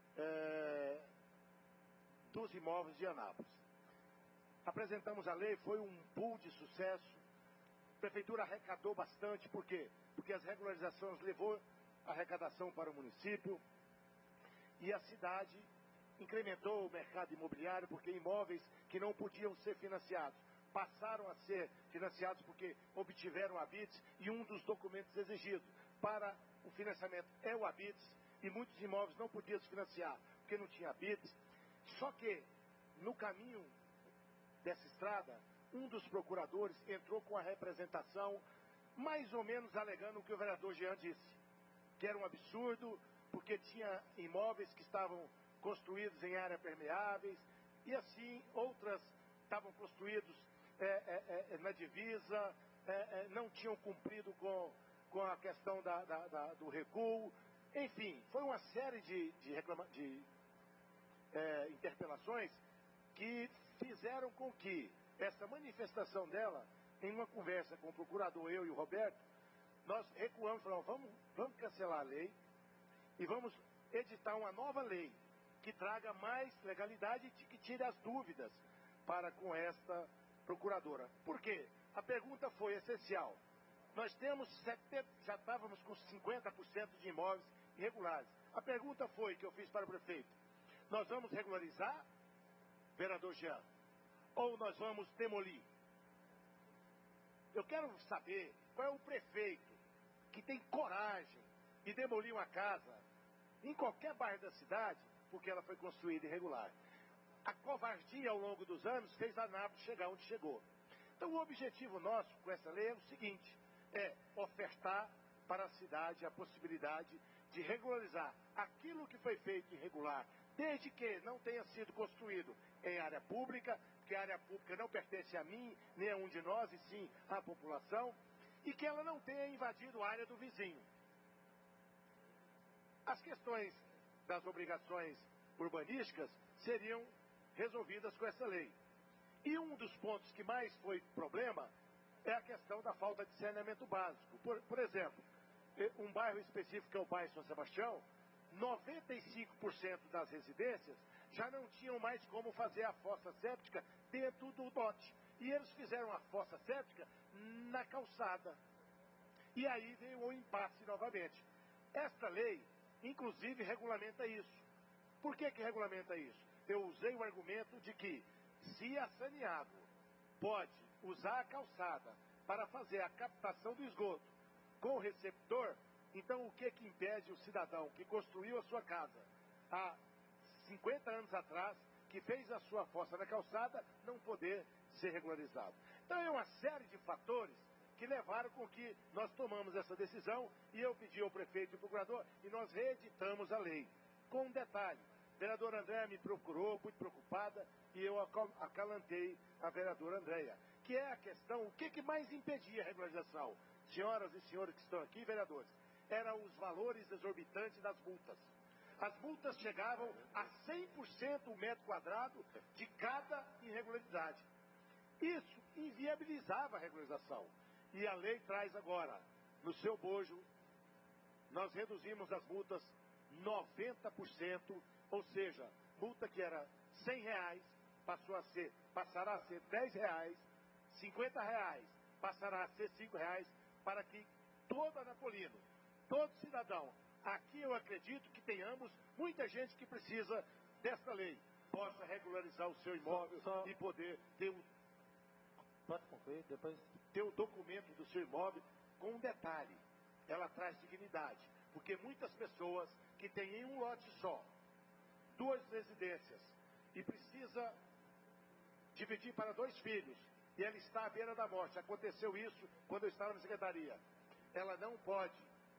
é, dos imóveis de Anápolis. Apresentamos a lei, foi um pool de sucesso. A prefeitura arrecadou bastante, por quê? Porque as regularizações levou a arrecadação para o município e a cidade incrementou o mercado imobiliário, porque imóveis que não podiam ser financiados passaram a ser financiados porque obtiveram habites, e um dos documentos exigidos para o financiamento é o habites, e muitos imóveis não podiam se financiar porque não tinha habites. Só que no caminho dessa estrada, um dos procuradores entrou com a representação mais ou menos alegando o que o vereador Jean disse, que era um absurdo, porque tinha imóveis que estavam construídos em áreas permeáveis, e assim outras estavam construídos é, é, é, na divisa, é, é, não tinham cumprido com, com a questão da, da, da, do recuo. Enfim, foi uma série de, de, reclama, de é, interpelações que fizeram com que essa manifestação dela, em uma conversa com o procurador, eu e o Roberto, nós recuamos e falamos, vamos, vamos cancelar a lei e vamos editar uma nova lei que traga mais legalidade e que tire as dúvidas para com esta procuradora. Por quê? A pergunta foi essencial. nós temos setenta, já estávamos com cinquenta por cento de imóveis irregulares. A pergunta foi que eu fiz para o prefeito: nós vamos regularizar, vereador Jean, ou nós vamos demolir? Eu quero saber qual é o prefeito que tem coragem de demolir uma casa em qualquer bairro da cidade porque ela foi construída irregular. A covardia ao longo dos anos fez a Anápolis chegar onde chegou. Então o objetivo nosso com essa lei é o seguinte: é ofertar para a cidade a possibilidade de regularizar aquilo que foi feito irregular, desde que não tenha sido construído em área pública, porque a área pública não pertence a mim, nem a um de nós, e sim à população, e que ela não tenha invadido a área do vizinho. As questões das obrigações urbanísticas seriam resolvidas com essa lei. E um dos pontos que mais foi problema é a questão da falta de saneamento básico. Por, por exemplo, um bairro específico, que é o bairro São Sebastião, noventa e cinco por cento das residências já não tinham mais como fazer a fossa séptica dentro do lote. E eles fizeram a fossa séptica na calçada. E aí veio o impasse novamente. Esta lei, inclusive, regulamenta isso. Por que que regulamenta isso? Eu usei o argumento de que, se a Saneago pode usar a calçada para fazer a captação do esgoto com o receptor, então o que que impede o cidadão que construiu a sua casa há cinquenta anos atrás, que fez a sua fossa na calçada, não poder ser regularizado? Então é uma série de fatores que levaram com que nós tomamos essa decisão, e eu pedi ao prefeito e ao procurador, e nós reeditamos a lei. Com um detalhe: a vereadora Andréia me procurou, muito preocupada, e eu acalantei a vereadora Andréia, que é a questão: o que que mais impedia a regularização? Senhoras e senhores que estão aqui, vereadores, eram os valores exorbitantes das multas. As multas chegavam a cem por cento o metro quadrado de cada irregularidade. Isso inviabilizava a regularização. E a lei traz agora, no seu bojo, nós reduzimos as multas noventa por cento, ou seja, multa que era cem reais, passou a ser, passará a ser dez reais, cinquenta reais, passará a ser cinco reais, para que todo anapolino, todo cidadão, aqui eu acredito que tenhamos muita gente que precisa desta lei, possa regularizar o seu imóvel só, só... e poder ter o, Pode concluir, depois... ter o documento do seu imóvel. Com um detalhe: ela traz dignidade, porque muitas pessoas que têm em um lote só duas residências e precisa dividir para dois filhos, e ela está à beira da morte. Aconteceu isso quando eu estava na secretaria. Ela não pode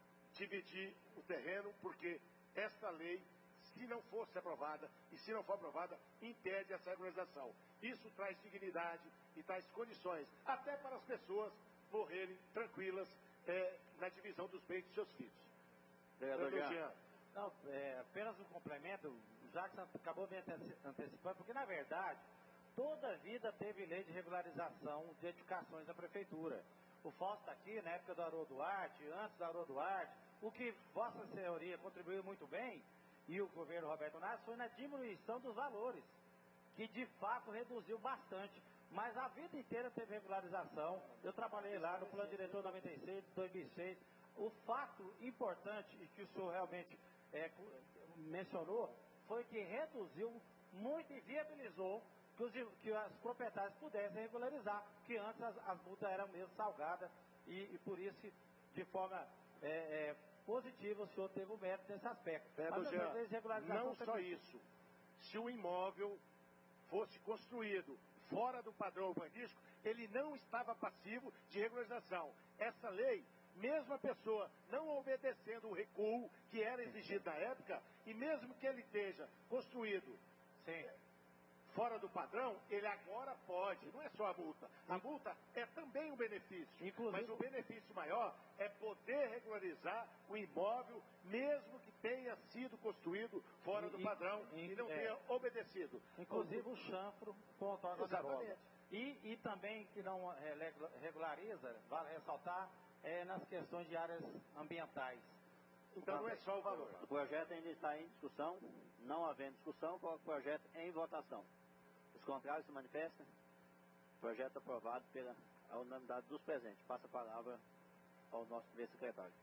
dividir o terreno, porque esta lei, se não fosse aprovada, e se não for aprovada, impede essa regularização. Isso traz dignidade e traz condições, até para as pessoas morrerem tranquilas é, na divisão dos bens dos seus filhos. Vereador Jean. Não, é, apenas um complemento. O Jacques acabou me antecipando, porque na verdade toda a vida teve lei de regularização de edificações da prefeitura. O Fausto está aqui, na época do Haroldo Duarte, antes do Haroldo Duarte. O que Vossa Senhoria contribuiu muito bem, e o governo Roberto Naves, foi na diminuição dos valores, que de fato reduziu bastante. Mas a vida inteira teve regularização. Eu trabalhei lá no Plano Diretor noventa e seis, dois mil e seis. O fato importante, e que o senhor realmente é, mencionou, foi que reduziu muito e viabilizou que os, que as proprietárias pudessem regularizar, porque antes as, as multas eram mesmo salgadas, e, e por isso, de forma é, é, positiva, o senhor teve o mérito nesse aspecto. Mas, Jean, não só isso. Se o imóvel fosse construído fora do padrão urbanístico, ele não estava passivo de regularização. Essa lei, mesmo a pessoa não obedecendo o recuo que era exigido na época, e mesmo que ele esteja construído Sim. fora do padrão, ele agora pode, não é só a multa. A multa é também um benefício, Inclusive... mas o benefício maior é poder regularizar o imóvel, mesmo que tenha sido construído fora do padrão e, e não é, tenha obedecido. Inclusive o chanfro com o outorga da prova. E, e também que não é, regulariza, vale ressaltar, é nas questões de áreas ambientais. Então não é só o valor. O projeto ainda está em discussão. Não havendo discussão, coloca o projeto em votação. Os contrários se manifestam. Projeto aprovado pela unanimidade dos presentes. Passa a palavra ao nosso primeiro secretário.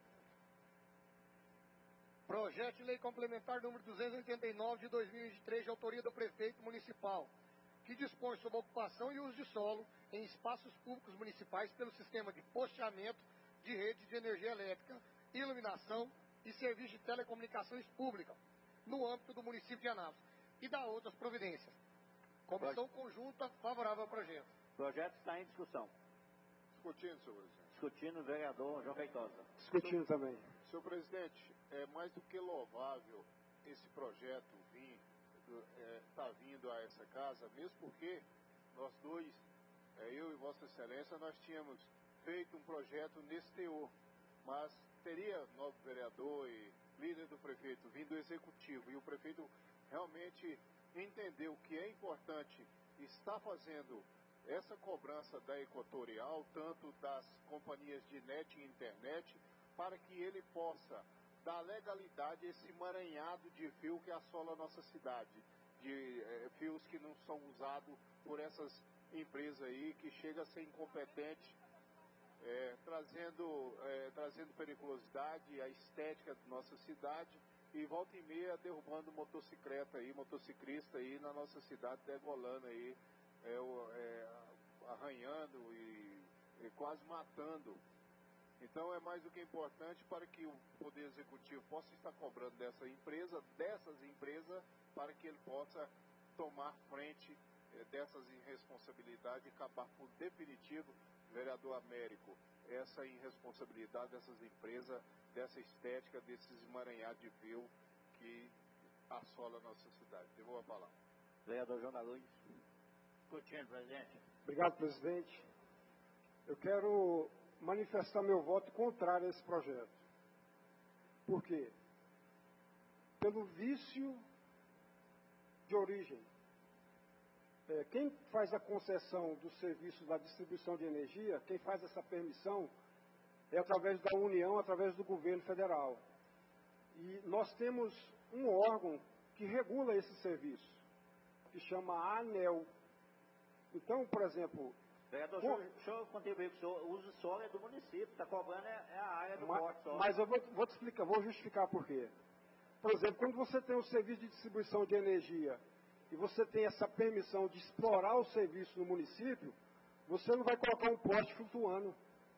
Projeto de Lei Complementar número duzentos e oitenta e nove de dois mil e vinte e três, de autoria do prefeito municipal, que dispõe sobre a ocupação e uso de solo em espaços públicos municipais pelo sistema de posteamento de rede de energia elétrica, iluminação e serviço de telecomunicações públicas no âmbito do município de Anápolis e da outras providências. Comissão conjunta favorável ao projeto. O projeto está em discussão. Discutindo, senhor presidente. Discutindo o vereador João Feitosa. Discutindo também. Senhor presidente, é mais do que louvável esse projeto vir, é, tá vindo a essa casa, mesmo porque nós dois, é, eu e Vossa Excelência, nós tínhamos feito um projeto nesse teor, mas teria novo vereador e líder do prefeito vindo do executivo, e o prefeito realmente entendeu que é importante estar fazendo essa cobrança da Equatorial, tanto das companhias de net e internet, para que ele possa dar legalidade a esse emaranhado de fio que assola a nossa cidade, de eh, fios que não são usados por essas empresas aí, que chega a ser incompetente, eh, trazendo, eh, trazendo periculosidade, a estética da nossa cidade, e volta e meia derrubando motocicleta aí, motociclista aí na nossa cidade, degolando aí, é, é, arranhando e, e quase matando. Então é mais do que importante para que o Poder Executivo possa estar cobrando dessa empresa, dessas empresas, para que ele possa tomar frente é, dessas irresponsabilidades e acabar por definitivo, vereador Américo, essa irresponsabilidade dessas empresas, dessa estética, desses emaranhados de fio que assola a nossa cidade. Devolvo a palavra. Vereador João da Luz. Discutindo, presidente. Obrigado, presidente. Eu quero manifestar meu voto contrário a esse projeto. Por quê? Pelo vício de origem. É, quem faz a concessão do serviço da distribuição de energia, quem faz essa permissão, é através da União, através do governo federal. E nós temos um órgão que regula esse serviço, que chama ANEEL. Então, por exemplo... Vereador, com... deixa eu contribuir com o senhor. O uso solo é do município, está cobrando é, é a área do mas, porte só. Mas eu vou, vou te explicar, vou justificar por quê. Por exemplo, quando você tem um serviço de distribuição de energia e você tem essa permissão de explorar o serviço no município, você não vai colocar um poste flutuando.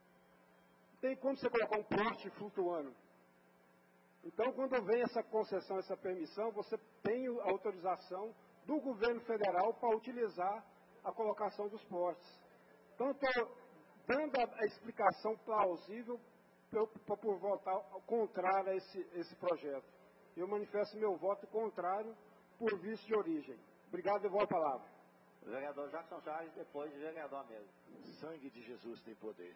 Tem como você colocar um poste flutuando. Então, quando vem essa concessão, essa permissão, você tem a autorização do governo federal para utilizar a colocação dos postes. Então, estou dando a, a explicação plausível para por votar contrário a esse, esse projeto. Eu manifesto meu voto contrário por vício de origem. Obrigado, eu vou a palavra. O vereador Jackson Salles, depois o vereador mesmo. Sangue de Jesus tem poder.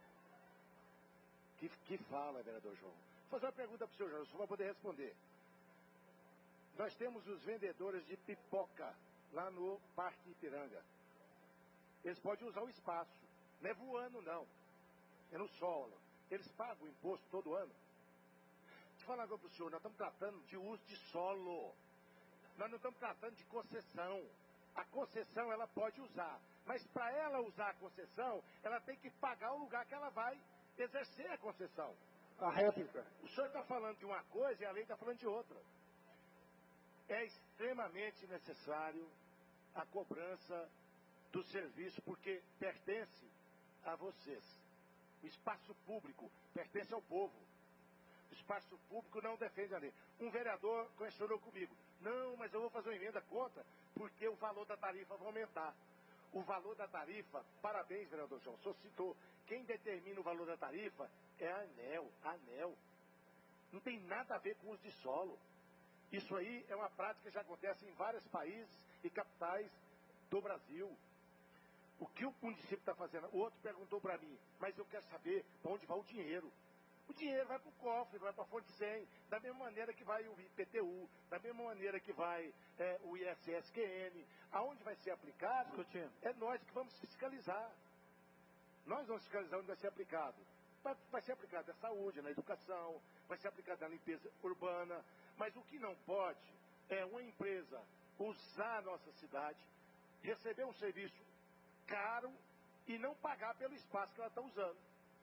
Que, que fala, vereador João? Vou fazer uma pergunta para o senhor João, o senhor vai poder responder. Nós temos os vendedores de pipoca lá no Parque Ipiranga. Eles podem usar o espaço. Não é voando, não. É no solo. Eles pagam o imposto todo ano. Deixa eu falar agora para o senhor, nós estamos tratando de uso de solo. Nós não estamos tratando de concessão. A concessão ela pode usar. Mas para ela usar a concessão, ela tem que pagar o lugar que ela vai exercer a concessão. A réplica. O senhor está falando de uma coisa e a lei está falando de outra. É extremamente necessário a cobrança do serviço, porque pertence a vocês. O espaço público pertence ao povo. O espaço público não defende a lei. Um vereador questionou comigo. Não, mas eu vou fazer uma emenda contra, porque o valor da tarifa vai aumentar. O valor da tarifa, parabéns, vereador João, o senhor citou, quem determina o valor da tarifa é a ANEEL. A ANEEL. Não tem nada a ver com o uso de solo. Isso aí é uma prática que já acontece em vários países e capitais do Brasil. O que o município está fazendo? O outro perguntou para mim, mas eu quero saber para onde vai o dinheiro. O dinheiro vai para o cofre, vai para a fonte cem, da mesma maneira que vai o I P T U, da mesma maneira que vai é, o I S S Q N. Aonde vai ser aplicado, Discutindo. é nós que vamos fiscalizar. Nós vamos fiscalizar onde vai ser aplicado. Vai, vai ser aplicado na saúde, na educação, vai ser aplicado na limpeza urbana. Mas o que não pode é uma empresa usar a nossa cidade, receber um serviço caro e não pagar pelo espaço que ela está usando.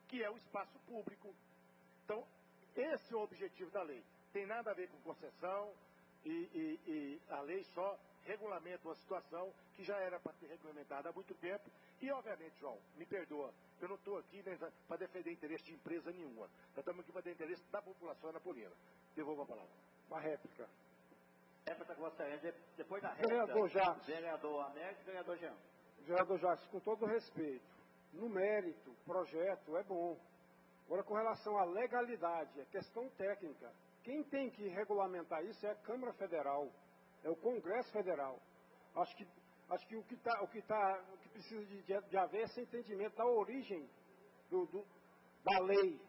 que é o espaço público. Então, esse é o objetivo da lei. Tem nada a ver com concessão e, e, e a lei só regulamenta uma situação que já era para ser regulamentada há muito tempo. E, obviamente, João, me perdoa, eu não estou aqui para defender interesse de empresa nenhuma. Nós estamos aqui para defender interesse da população napolina. Devolvo a palavra. Uma réplica. Réplica com Vossa Excelência. Depois da réplica, Vereador Jacques. vereador Américo e vereador Jean. Vereador Jacques, com todo respeito, no mérito, projeto é bom. Agora, com relação à legalidade, é questão técnica. Quem tem que regulamentar isso é a Câmara Federal, é o Congresso Federal. Acho que, acho que o que, tá, o que, tá, o que precisa de, de, de haver é esse entendimento da origem do, do, da lei.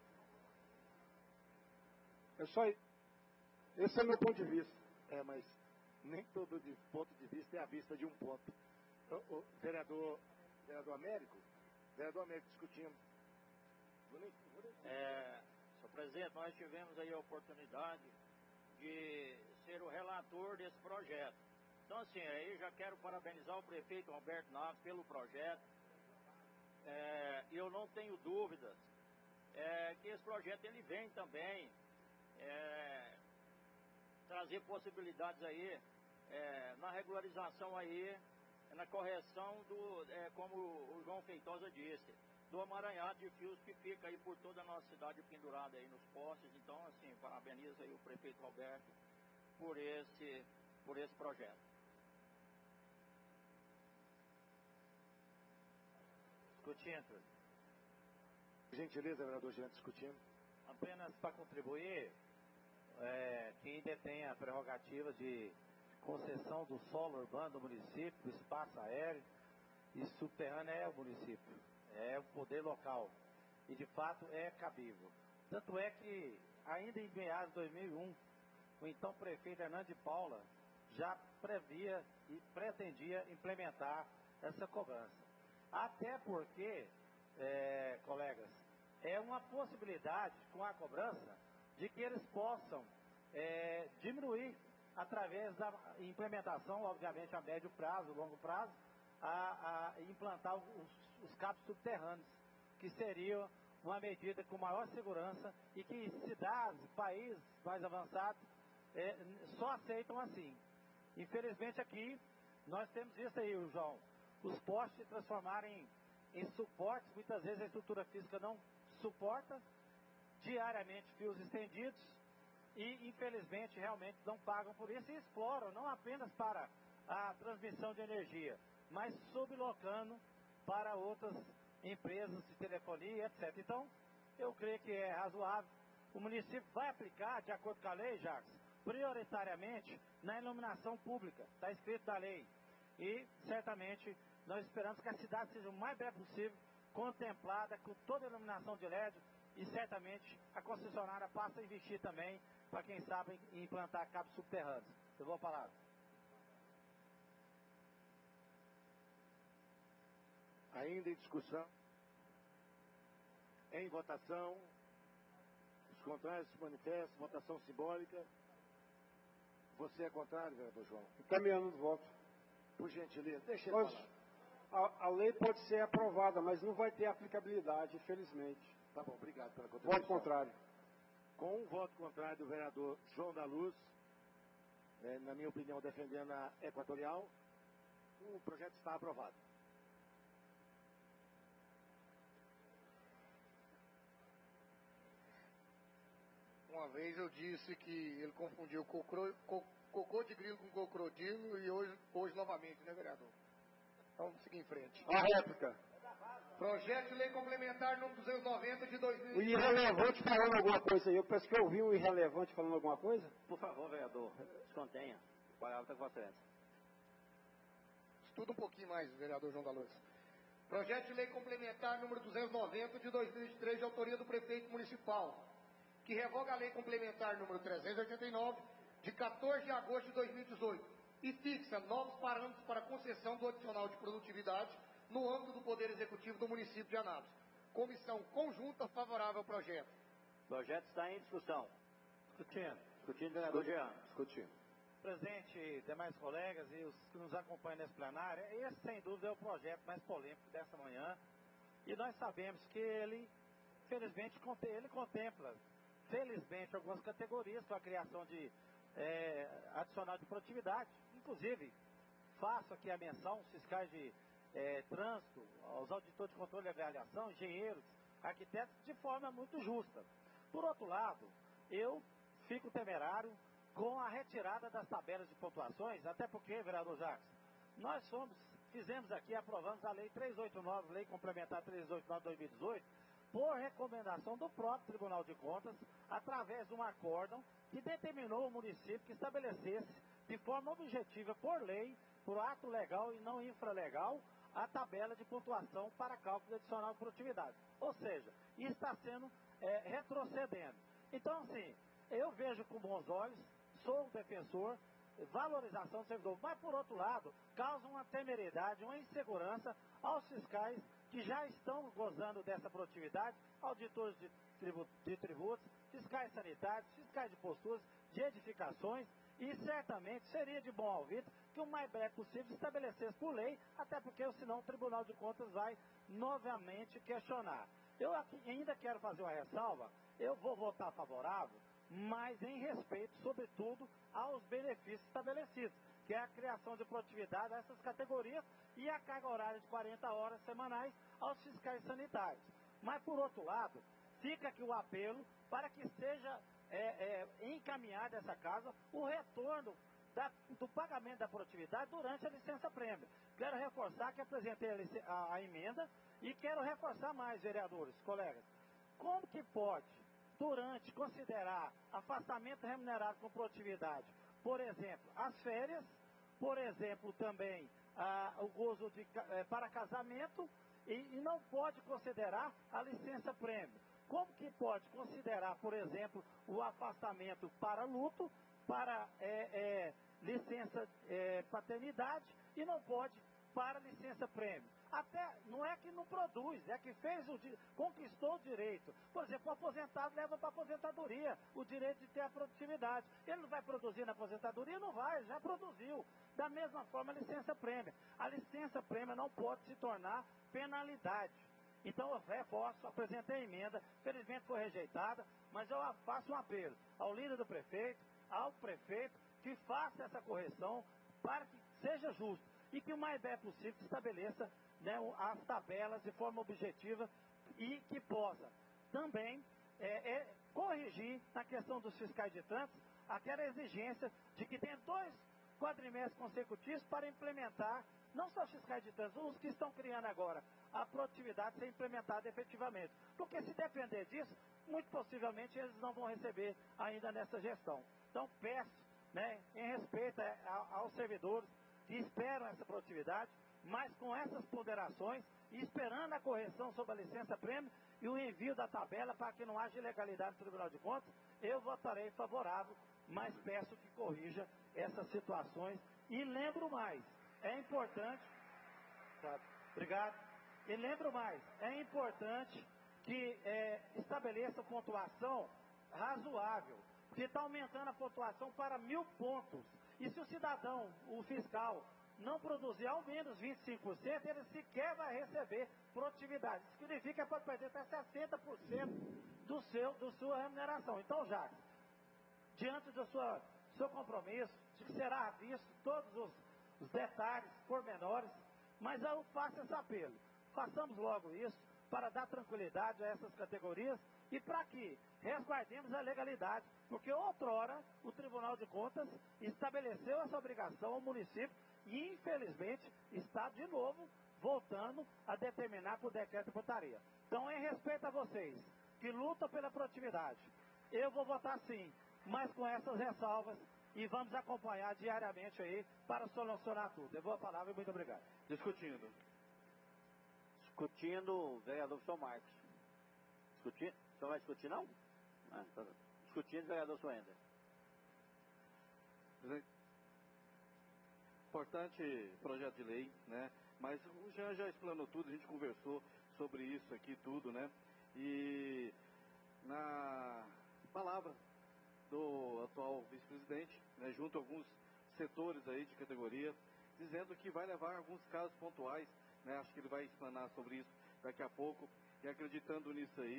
É só esse é o meu ponto de vista. É, mas nem todo de, ponto de vista é a vista de um ponto. O, o vereador, vereador Américo, vereador Américo discutindo. É, senhor presidente, nós tivemos aí a oportunidade de ser o relator desse projeto. Então, assim, aí já quero parabenizar o prefeito Roberto Naves pelo projeto. É, eu não tenho dúvidas é, que esse projeto ele vem também é, trazer possibilidades aí é, na regularização aí, na correção do, é, como o João Feitosa disse, do amaranhado de fios que fica aí por toda a nossa cidade pendurado aí nos postes. Então, assim, parabenizo aí o prefeito Roberto por esse, por esse projeto. Discutindo. Gentileza, vereador Jean, discutindo. Apenas para contribuir, é, quem detém a prerrogativa de concessão do solo urbano do município, do espaço aéreo e subterrâneo é o município, é o poder local. E de fato é cabível. Tanto é que, ainda em meados de dois mil e um, o então prefeito Hernando de Paula já previa e pretendia implementar essa cobrança. Até porque, é, colegas, é uma possibilidade com a cobrança de que eles possam é, diminuir através da implementação, obviamente a médio prazo, longo prazo, a, a implantar os, os cabos subterrâneos, que seria uma medida com maior segurança e que cidades, países mais avançados é, só aceitam assim. Infelizmente aqui nós temos isso aí, João, os postes se transformarem em, em suportes, muitas vezes a estrutura física não suporta, diariamente fios estendidos e infelizmente realmente não pagam por isso e exploram não apenas para a transmissão de energia, mas sublocando para outras empresas de telefonia, etcétera. Então, eu creio que é razoável. O município vai aplicar, de acordo com a lei, Jacques, prioritariamente na iluminação pública. Está escrito na lei. E, certamente, nós esperamos que a cidade seja o mais breve possível contemplada com toda a iluminação de L E D e, certamente, a concessionária passa a investir também para, quem sabe, implantar cabos subterrâneos. Eu vou falar. Ainda em discussão, em votação, os contrários se manifestam, votação simbólica. Você é contrário, vereador João? Encaminhando o voto. Por gentileza, deixa ele Nós, falar. a, a lei pode ser aprovada, mas não vai ter aplicabilidade, infelizmente. Tá bom, obrigado pela contribuição. Voto contrário. Com um voto contrário do vereador João da Luz, é, na minha opinião, defendendo a Equatorial, o projeto está aprovado. Uma vez eu disse que ele confundiu cocro, co, cocô de grilo com crocodilo e hoje, hoje novamente, né, vereador? Então, vamos seguir em frente. A réplica. Projeto de lei complementar número duzentos e noventa de dois mil e O irrelevante falando alguma coisa aí. Eu penso que eu ouvi um irrelevante falando alguma coisa. Por favor, vereador, descontenha. A palavra está com Vossa Excelência. Estuda um pouquinho mais, vereador João da Luz. Projeto de lei complementar número duzentos e noventa de dois mil e vinte e três, de autoria do prefeito municipal, que revoga a lei complementar número trezentos e oitenta e nove, de quatorze de agosto de dois mil e dezoito, e fixa novos parâmetros para concessão do adicional de produtividade no âmbito do Poder Executivo do município de Anápolis. Comissão conjunta favorável ao projeto. O projeto está em discussão. Discutindo. Discutindo, vereador Jean. Discutindo. Presidente, demais colegas e os que nos acompanham nesse plenário, esse sem dúvida é o projeto mais polêmico dessa manhã. E nós sabemos que ele felizmente, ele contempla, felizmente, algumas categorias com a criação de é, adicional de produtividade. Inclusive, faço aqui a menção, os fiscais de é, trânsito, aos auditores de controle e avaliação, engenheiros, arquitetos, de forma muito justa. Por outro lado, eu fico temerário com a retirada das tabelas de pontuações, até porque, vereador Jacques, nós fomos, fizemos aqui, aprovamos a Lei trezentos e oitenta e nove, Lei Complementar trezentos e oitenta e nove de dois mil e dezoito, por recomendação do próprio Tribunal de Contas, através de um acórdão que determinou o município que estabelecesse, de forma objetiva, por lei, por ato legal e não infralegal, a tabela de pontuação para cálculo adicional de produtividade. Ou seja, está sendo é, retrocedendo. Então, assim, eu vejo com bons olhos, sou um defensor, valorização do servidor, mas, por outro lado, causa uma temeridade, uma insegurança aos fiscais que já estão gozando dessa produtividade, auditores de, tribu de tributos, fiscais sanitários, fiscais de posturas, de edificações, e certamente seria de bom ouvido que o mais breve possível estabelecesse por lei, até porque senão o Tribunal de Contas vai novamente questionar. Eu aqui ainda quero fazer uma ressalva, eu vou votar favorável, mas em respeito, sobretudo, aos benefícios estabelecidos, que é a criação de produtividade a essas categorias e a carga horária de quarenta horas semanais aos fiscais sanitários. Mas, por outro lado, fica aqui o apelo para que seja é, é, encaminhada essa casa o retorno da, do pagamento da produtividade durante a licença-prêmio. Quero reforçar que apresentei a, a, a emenda e quero reforçar mais, vereadores, colegas. Como que pode, durante, considerar afastamento remunerado com produtividade, por exemplo, as férias, por exemplo, também ah, o gozo de, eh, para casamento, e, e não pode considerar a licença-prêmio. Como que pode considerar, por exemplo, o afastamento para luto, para é, é, licença é, paternidade, e não pode para licença-prêmio? Até, não é que não produz, é que fez o, conquistou o direito. Por exemplo, o aposentado leva para a aposentadoria o direito de ter a produtividade. Ele não vai produzir na aposentadoria? Não vai, já produziu. Da mesma forma, a licença-prêmio. A licença-prêmio não pode se tornar penalidade. Então eu reforço, apresentei a emenda, felizmente foi rejeitada, mas eu faço um apelo ao líder do prefeito, ao prefeito, que faça essa correção para que seja justo e que o mais breve possível estabeleça, né, as tabelas de forma objetiva e que possa também é, é, corrigir na questão dos fiscais de trânsito aquela exigência de que tenha dois quadrimestres consecutivos para implementar, não só os fiscais de trânsito, os que estão criando agora, a produtividade ser implementada efetivamente. Porque se depender disso, muito possivelmente eles não vão receber ainda nessa gestão. Então peço, né, em respeito a, aos servidores que esperam essa produtividade, mas com essas ponderações e esperando a correção sobre a licença-prêmio e o envio da tabela para que não haja ilegalidade no Tribunal de Contas, eu votarei favorável, mas peço que corrija essas situações. E lembro mais, é importante, tá, obrigado, e lembro mais, é importante que é, estabeleça pontuação razoável, porque está aumentando a pontuação para mil pontos. E se o cidadão, o fiscal, não produzir ao menos vinte e cinco por cento, ele sequer vai receber produtividade. Isso significa que pode perder até sessenta por cento do seu, do sua remuneração. Então, Jacques, diante do sua, seu compromisso, de que será visto todos os, os detalhes, pormenores, mas eu faço esse apelo. Façamos logo isso para dar tranquilidade a essas categorias e para que resguardemos a legalidade, porque outrora o Tribunal de Contas estabeleceu essa obrigação ao município e infelizmente está de novo voltando a determinar por decreto de portaria. Então, em respeito a vocês que lutam pela produtividade, eu vou votar sim, mas com essas ressalvas, e vamos acompanhar diariamente aí para solucionar tudo. Eu vou a palavra e muito obrigado. Discutindo. Discutindo, o vereador São Marcos. Discutindo? O senhor vai discutir, não? Ah, tá. Discutindo, vereador Suenda. Importante projeto de lei, né? Mas o Jean já explanou tudo, a gente conversou sobre isso aqui, tudo, né? E na palavra do atual vice-presidente, né, junto a alguns setores aí de categoria, dizendo que vai levar alguns casos pontuais, né? Acho que ele vai explanar sobre isso daqui a pouco, e acreditando nisso aí,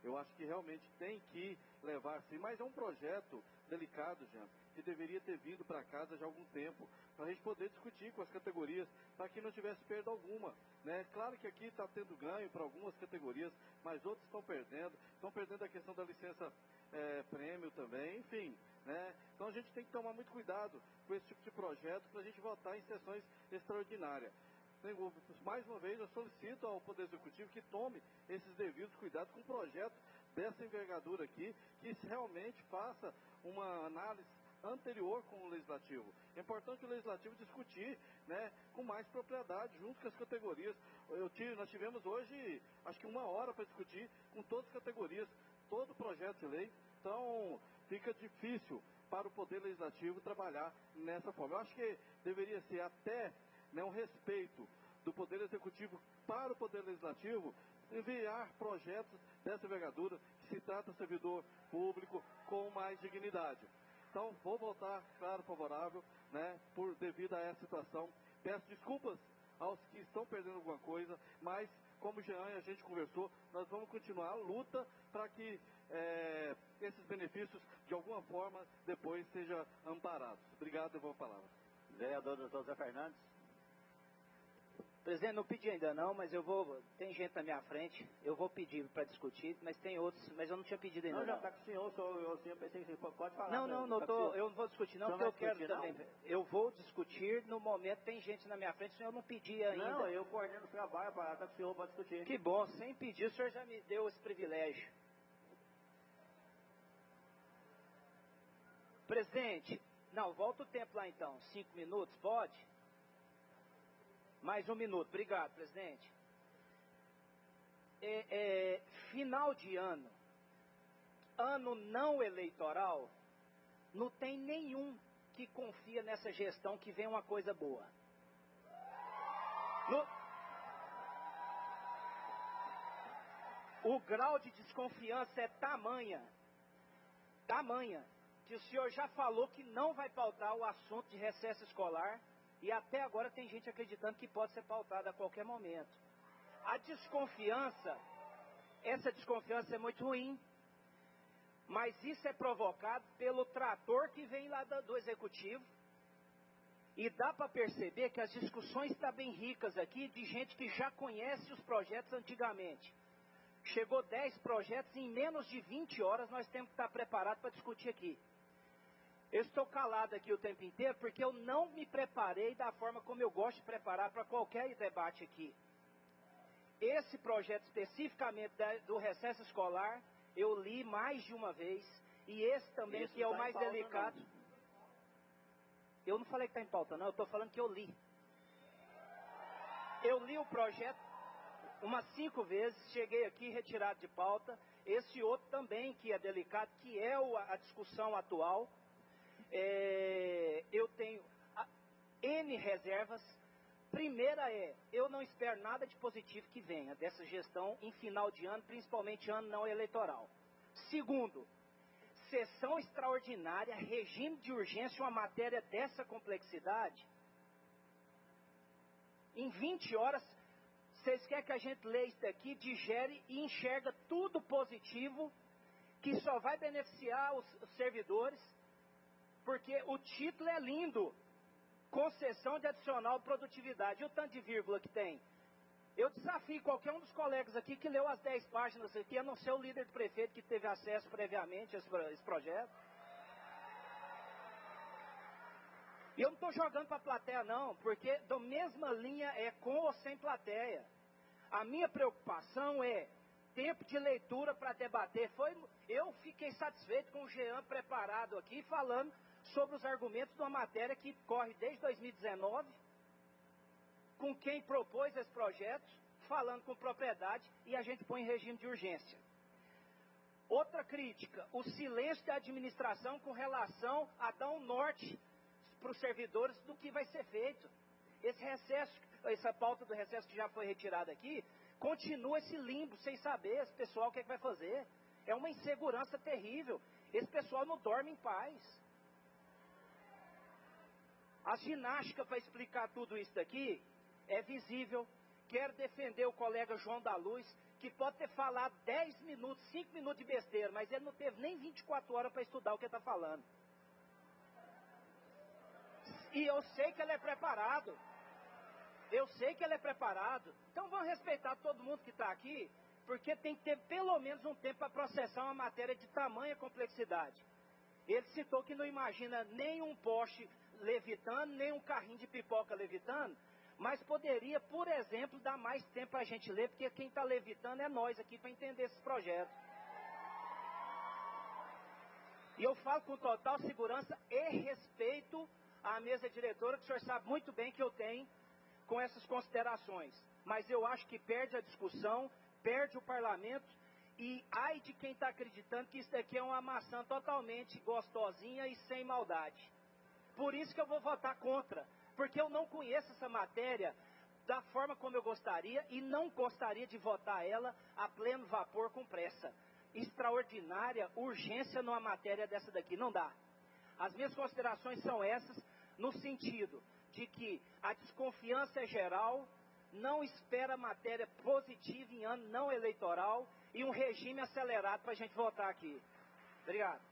Eu acho que realmente tem que levar sim, mas é um projeto delicado, Jean, que deveria ter vindo para casa já há algum tempo, para a gente poder discutir com as categorias, para que não tivesse perda alguma, né? Claro que aqui está tendo ganho para algumas categorias, mas outros estão perdendo, estão perdendo a questão da licença é, prêmio também, enfim, né? Então a gente tem que tomar muito cuidado com esse tipo de projeto para a gente votar em sessões extraordinárias. Mais uma vez, eu solicito ao Poder Executivo que tome esses devidos cuidados com um projeto dessa envergadura aqui, que realmente faça uma análise anterior com o Legislativo. É importante o Legislativo discutir, né, com mais propriedade, junto com as categorias. Eu tive, nós tivemos hoje, acho que uma hora para discutir com todas as categorias, todo o projeto de lei. Então, fica difícil para o Poder Legislativo trabalhar nessa forma. Eu acho que deveria ser até... Né, um respeito do Poder Executivo para o Poder Legislativo, enviar projetos dessa envergadura, que se trata de servidor público com mais dignidade. Então, vou votar, claro, favorável, né, por, devido a essa situação. Peço desculpas aos que estão perdendo alguma coisa, mas, como o Jean e a gente conversou, nós vamos continuar a luta para que é, esses benefícios, de alguma forma, depois sejam amparados. Obrigado, devolvo a palavra. Vereador doutor Zé Fernandes. Presidente, não pedi ainda não, mas eu vou, tem gente na minha frente, eu vou pedir para discutir, mas tem outros, mas eu não tinha pedido ainda não. Não, já está com o senhor, eu, eu pensei que você pode falar. Não, não, não, tá tô, eu não vou discutir não, porque eu quero discutir, também, não? eu vou discutir no momento, tem gente na minha frente, o senhor não pedia ainda. Não, eu coordeno o trabalho, para tá com o senhor pode discutir. Que bom, sem pedir, o senhor já me deu esse privilégio. Presidente, não, volta o tempo lá então, cinco minutos, pode? Mais um minuto. Obrigado, presidente. É, é, final de ano, ano não eleitoral, não tem nenhum que confia nessa gestão que vem uma coisa boa. No... O grau de desconfiança é tamanha, tamanha, que o senhor já falou que não vai pautar o assunto de recesso escolar. E até agora tem gente acreditando que pode ser pautada a qualquer momento. A desconfiança, essa desconfiança é muito ruim, mas isso é provocado pelo trator que vem lá do Executivo. E dá para perceber que as discussões estão bem ricas aqui, de gente que já conhece os projetos antigamente. Chegou dez projetos, em menos de vinte horas nós temos que estar preparados para discutir aqui. Eu estou calado aqui o tempo inteiro porque eu não me preparei da forma como eu gosto de preparar para qualquer debate aqui. Esse projeto especificamente do recesso escolar, eu li mais de uma vez, e esse também, esse que é o mais delicado. Não. Eu não falei que está em pauta não, eu estou falando que eu li. Eu li o projeto umas cinco vezes, cheguei aqui retirado de pauta. Esse outro também que é delicado, que é a discussão atual. É, eu tenho a, N reservas. Primeira é, eu não espero nada de positivo que venha dessa gestão em final de ano, principalmente ano não eleitoral. Segundo, sessão extraordinária, regime de urgência, uma matéria dessa complexidade. Em vinte horas, vocês querem que a gente leia isso daqui, digere e enxerga tudo positivo, que só vai beneficiar os, os servidores. Porque o título é lindo, concessão de adicional produtividade, e o tanto de vírgula que tem. Eu desafio qualquer um dos colegas aqui que leu as dez páginas aqui, a não ser o líder do prefeito que teve acesso previamente a esse, esse projeto. E eu não estou jogando para a plateia não, porque da mesma linha é com ou sem plateia. A minha preocupação é tempo de leitura para debater. Foi, eu fiquei satisfeito com o Jean preparado aqui, falando sobre os argumentos de uma matéria que corre desde dois mil e dezenove, com quem propôs esse projeto, falando com propriedade, e a gente põe em regime de urgência. Outra crítica, o silêncio da administração com relação a dar um norte para os servidores do que vai ser feito. Esse recesso, essa pauta do recesso que já foi retirada aqui, continua esse limbo, sem saber esse pessoal o que, é que vai fazer. É uma insegurança terrível. Esse pessoal não dorme em paz. A ginástica para explicar tudo isso daqui é visível. Quero defender o colega João da Luz, que pode ter falado dez minutos, cinco minutos de besteira, mas ele não teve nem vinte e quatro horas para estudar o que ele está falando. E eu sei que ele é preparado. Eu sei que ele é preparado. Então vamos respeitar todo mundo que está aqui, porque tem que ter pelo menos um tempo para processar uma matéria de tamanha complexidade. Ele citou que não imagina nem um poste levitando, nem um carrinho de pipoca levitando, mas poderia, por exemplo, dar mais tempo para a gente ler, porque quem está levitando é nós aqui para entender esses projetos. E eu falo com total segurança e respeito à mesa diretora, que o senhor sabe muito bem que eu tenho com essas considerações. Mas eu acho que perde a discussão, perde o parlamento, e ai de quem está acreditando que isso daqui é uma maçã totalmente gostosinha e sem maldade. Por isso que eu vou votar contra, porque eu não conheço essa matéria da forma como eu gostaria e não gostaria de votar ela a pleno vapor com pressa. Extraordinária urgência numa matéria dessa daqui, não dá. As minhas considerações são essas, no sentido de que a desconfiança é geral, não espera matéria positiva em ano não eleitoral e um regime acelerado para a gente votar aqui. Obrigado.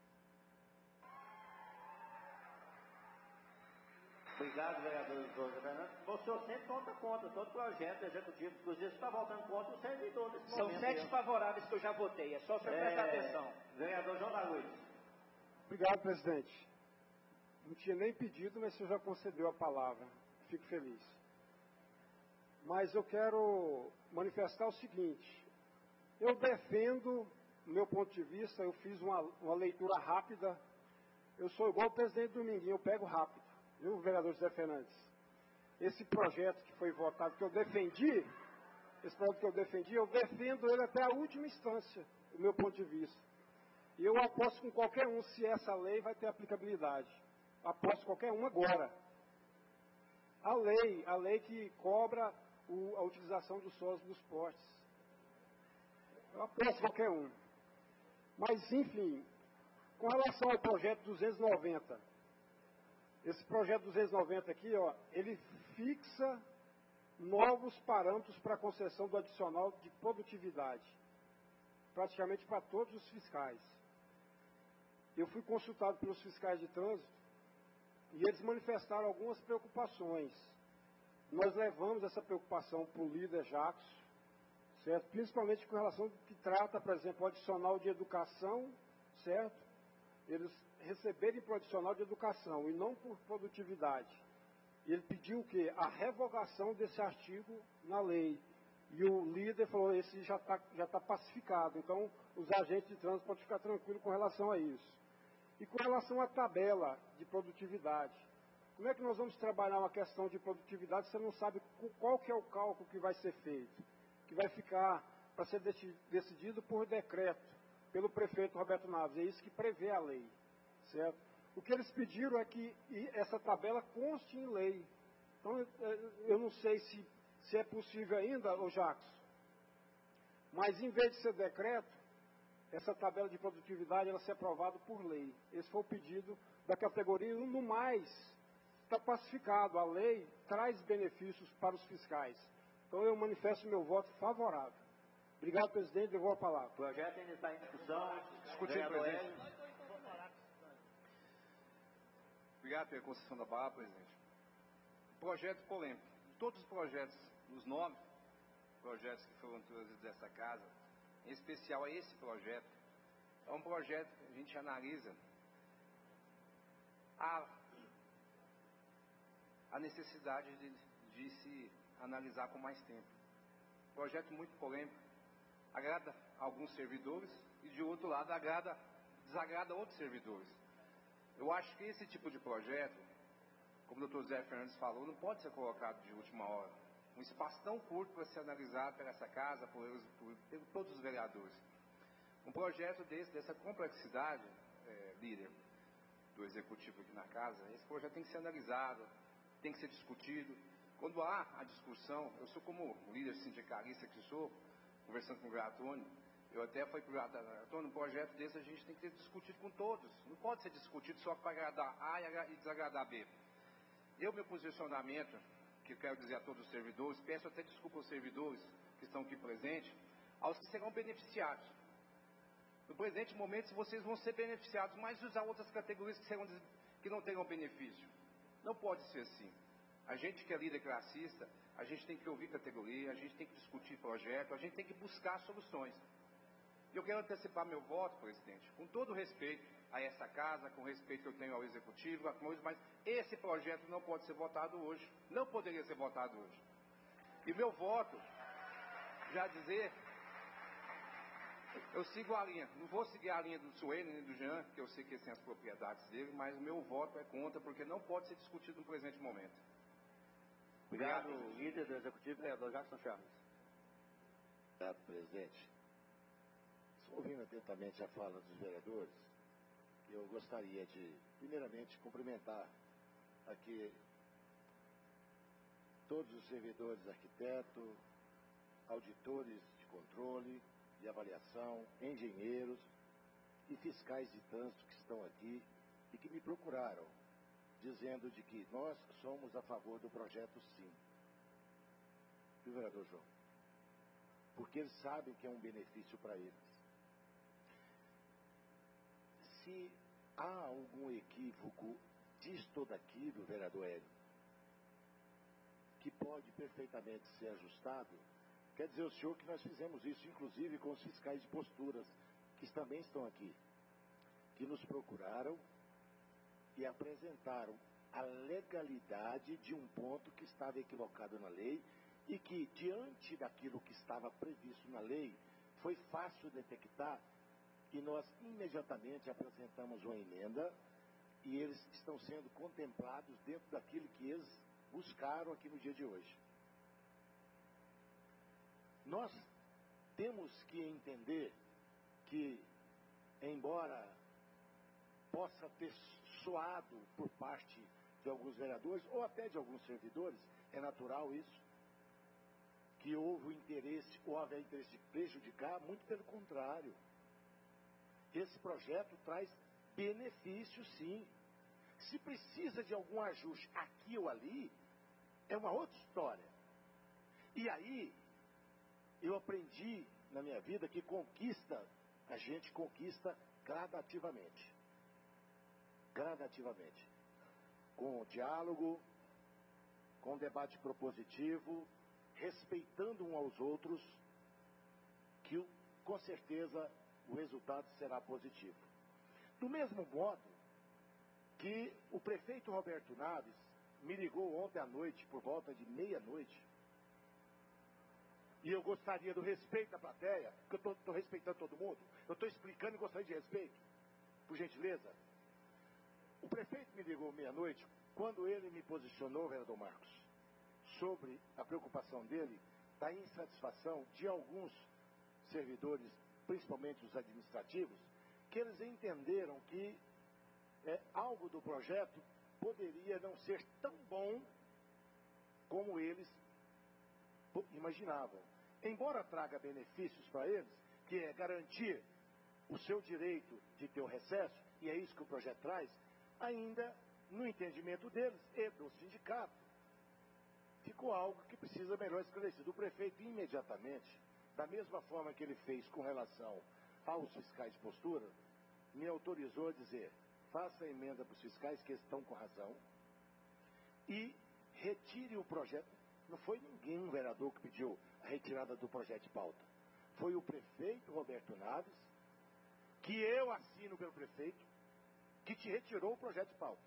Obrigado, vereador José Fernandes. O senhor sempre conta contra todo projeto executivo, inclusive está votando contra o servidor desse São momento. São sete favoráveis que eu já votei, é só o senhor é, prestar atenção. Vereador João da Luz. Obrigado, presidente. Não tinha nem pedido, mas o senhor já concedeu a palavra. Fico feliz. Mas eu quero manifestar o seguinte. Eu defendo, do meu ponto de vista, eu fiz uma, uma leitura rápida. Eu sou igual o presidente Dominguinho, eu pego rápido. Viu, vereador José Fernandes? Esse projeto que foi votado, que eu defendi, esse projeto que eu defendi, eu defendo ele até a última instância, do meu ponto de vista. E eu aposto com qualquer um se essa lei vai ter aplicabilidade. Aposto qualquer um agora. A lei, a lei que cobra o, a utilização do solo dos postes. Eu aposto qualquer um. Mas, enfim, com relação ao projeto duzentos e noventa, esse projeto duzentos e noventa aqui, ó, ele fixa novos parâmetros para a concessão do adicional de produtividade, praticamente para todos os fiscais. Eu fui consultado pelos fiscais de trânsito e eles manifestaram algumas preocupações. Nós levamos essa preocupação para o líder Jacques, certo? Principalmente com relação ao que trata, por exemplo, o adicional de educação, certo? Eles receberem por adicional de educação e não por produtividade. E ele pediu o quê? A revogação desse artigo na lei. E o líder falou, esse já está já tá pacificado. Então, os agentes de trânsito podem ficar tranquilos com relação a isso. E com relação à tabela de produtividade. Como é que nós vamos trabalhar uma questão de produtividade se você não sabe qual que é o cálculo que vai ser feito? Que vai ficar para ser decidido por decreto, pelo prefeito Roberto Naves. É isso que prevê a lei, certo? O que eles pediram é que essa tabela conste em lei. Então, eu não sei se, se é possível ainda, ô Jacques, mas em vez de ser decreto, essa tabela de produtividade ela ser aprovada por lei. Esse foi o pedido da categoria. No mais, está pacificado. A lei traz benefícios para os fiscais. Então, eu manifesto meu voto favorável. Obrigado, presidente. Devolvo a palavra. O projeto ainda está em discussão. Discutido, presidente. Obrigado pela concessão da palavra, presidente. Projeto polêmico. Todos os projetos, os nove projetos que foram trazidos dessa casa, em especial esse projeto, é um projeto que a gente analisa a, a necessidade de, de se analisar com mais tempo. Projeto muito polêmico, agrada alguns servidores e de outro lado agrada, desagrada outros servidores. Eu acho que esse tipo de projeto, como o doutor Zé Fernandes falou, não pode ser colocado de última hora. Um espaço tão curto para ser analisado por essa casa, por, por, por todos os vereadores. Um projeto desse, dessa complexidade, é, líder do executivo aqui na casa, esse projeto tem que ser analisado, tem que ser discutido. Quando há a discussão, eu sou como líder sindicalista que sou, conversando com o Gratone, eu até fui para o Gratone, um projeto desse a gente tem que ter discutido com todos. Não pode ser discutido só para agradar A e desagradar B. Eu, meu posicionamento, que eu quero dizer a todos os servidores, peço até desculpa aos servidores que estão aqui presentes, aos que serão beneficiados. No presente momento, vocês vão ser beneficiados, mas usar outras categorias que, serão, que não terão benefício. Não pode ser assim. A gente que é líder classista, a gente tem que ouvir categoria, a gente tem que discutir projeto, a gente tem que buscar soluções. Eu quero antecipar meu voto, presidente, com todo respeito a essa casa, com respeito que eu tenho ao executivo, a coisa, mas esse projeto não pode ser votado hoje. Não poderia ser votado hoje. E meu voto, já dizer, eu sigo a linha, não vou seguir a linha do Suene nem do Jean, que eu sei que tem as propriedades dele, mas o meu voto é contra, porque não pode ser discutido no presente momento. Obrigado, Obrigado líder do executivo, vereador Jackson Chaves. Obrigado, presidente. Ouvindo atentamente a fala dos vereadores, eu gostaria de, primeiramente, cumprimentar aqui todos os servidores arquitetos, auditores de controle e avaliação, engenheiros e fiscais de trânsito que estão aqui e que me procuraram, dizendo de que nós somos a favor do projeto sim. Viu, vereador João? Porque eles sabem que é um benefício para eles. Se há algum equívoco disto ou daquilo, vereador Hélio, que pode perfeitamente ser ajustado, quer dizer o senhor que nós fizemos isso, inclusive com os fiscais de posturas, que também estão aqui, que nos procuraram e apresentaram a legalidade de um ponto que estava equivocado na lei e que, diante daquilo que estava previsto na lei, foi fácil detectar. E nós imediatamente apresentamos uma emenda e eles estão sendo contemplados dentro daquilo que eles buscaram aqui no dia de hoje. Nós temos que entender que, embora possa ter soado por parte de alguns vereadores ou até de alguns servidores, é natural isso, que houve o interesse ou haver interesse de prejudicar, muito pelo contrário. Esse projeto traz benefício, sim. Se precisa de algum ajuste aqui ou ali, é uma outra história. E aí, eu aprendi na minha vida que conquista, a gente conquista gradativamente. Gradativamente. Com diálogo, com debate propositivo, respeitando um aos outros, que com certeza o resultado será positivo. Do mesmo modo que o prefeito Roberto Naves me ligou ontem à noite, por volta de meia-noite, e eu gostaria do respeito da plateia, porque eu estou respeitando todo mundo, eu estou explicando e gostaria de respeito, por gentileza. O prefeito me ligou meia-noite, quando ele me posicionou, vereador Marcos, sobre a preocupação dele da insatisfação de alguns servidores, principalmente os administrativos, que eles entenderam que é, algo do projeto poderia não ser tão bom como eles imaginavam. Embora traga benefícios para eles, que é garantir o seu direito de ter o recesso, e é isso que o projeto traz, ainda no entendimento deles e do sindicato, ficou algo que precisa melhor esclarecido. O prefeito imediatamente, da mesma forma que ele fez com relação aos fiscais de postura, me autorizou a dizer, faça a emenda para os fiscais que estão com razão e retire o projeto. Não foi ninguém, um vereador, que pediu a retirada do projeto de pauta. Foi o prefeito Roberto Naves, que eu assino pelo prefeito, que te retirou o projeto de pauta.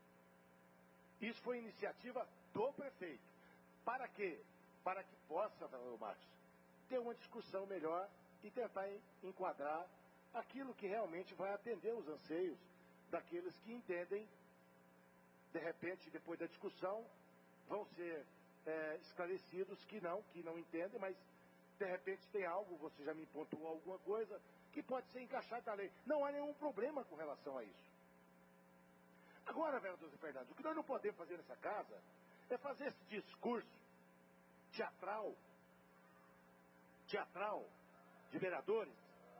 Isso foi iniciativa do prefeito. Para quê? Para que possa, Marcos, ter uma discussão melhor e tentar enquadrar aquilo que realmente vai atender os anseios daqueles que entendem, de repente, depois da discussão, vão ser é, esclarecidos que não, que não entendem, mas de repente tem algo, você já me pontuou alguma coisa, que pode ser encaixado na lei. Não há nenhum problema com relação a isso. Agora, vereador Fernandes, o que nós não podemos fazer nessa casa é fazer esse discurso teatral, teatral de vereadores.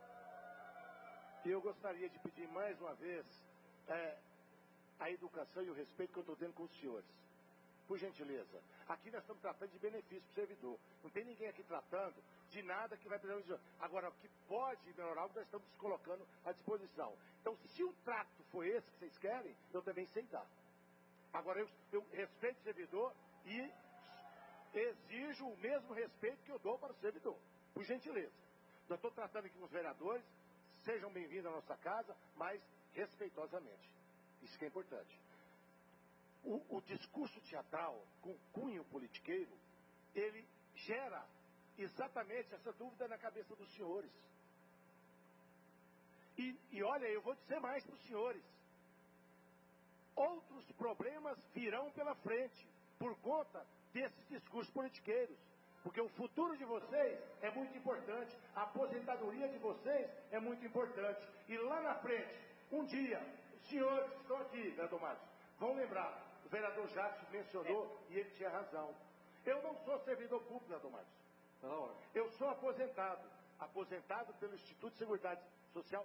E eu gostaria de pedir mais uma vez é, a educação e o respeito que eu estou tendo com os senhores. por gentileza. Aqui nós estamos tratando de benefício para o servidor. Não tem ninguém aqui tratando de nada que vai prejudicar. Agora, o que pode melhorar, nós estamos colocando à disposição. Então, se o trato for esse que vocês querem, eu também sei dar. Agora, eu, eu respeito o servidor e exijo o mesmo respeito que eu dou para o servidor, por gentileza. Eu estou tratando aqui com os vereadores, sejam bem-vindos à nossa casa, mas respeitosamente. Isso que é importante. O, o discurso teatral, com cunho politiqueiro, ele gera exatamente essa dúvida na cabeça dos senhores. E, e olha, eu vou dizer mais para os senhores. Outros problemas virão pela frente, por conta desses discursos politiqueiros. Porque o futuro de vocês é muito importante, a aposentadoria de vocês é muito importante. E lá na frente, um dia, os senhores que estão aqui, vereador Márcio, vão lembrar, o vereador Jacques mencionou e ele tinha razão. Eu não sou servidor público, vereador Márcio. Não, eu sou aposentado, aposentado pelo Instituto de Seguridade Social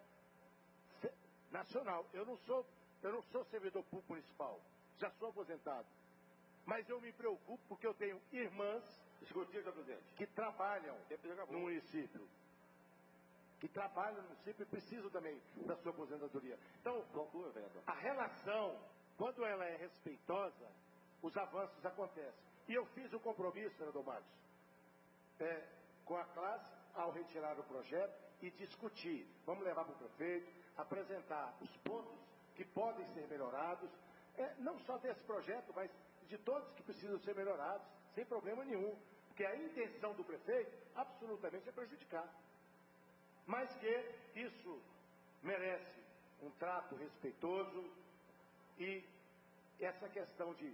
Nacional. Eu não sou, eu não sou servidor público municipal, já sou aposentado. Mas eu me preocupo porque eu tenho irmãs que trabalham no município. Que trabalham no município e precisam também da sua aposentadoria. Então, a relação, quando ela é respeitosa, os avanços acontecem. E eu fiz o compromisso, vereador Marcos, é, com a classe, ao retirar o projeto e discutir. Vamos levar para o prefeito, apresentar os pontos que podem ser melhorados, é, não só desse projeto, mas de todos que precisam ser melhorados, sem problema nenhum. Porque a intenção do prefeito, absolutamente, é prejudicar. Mas que isso merece um trato respeitoso e essa questão de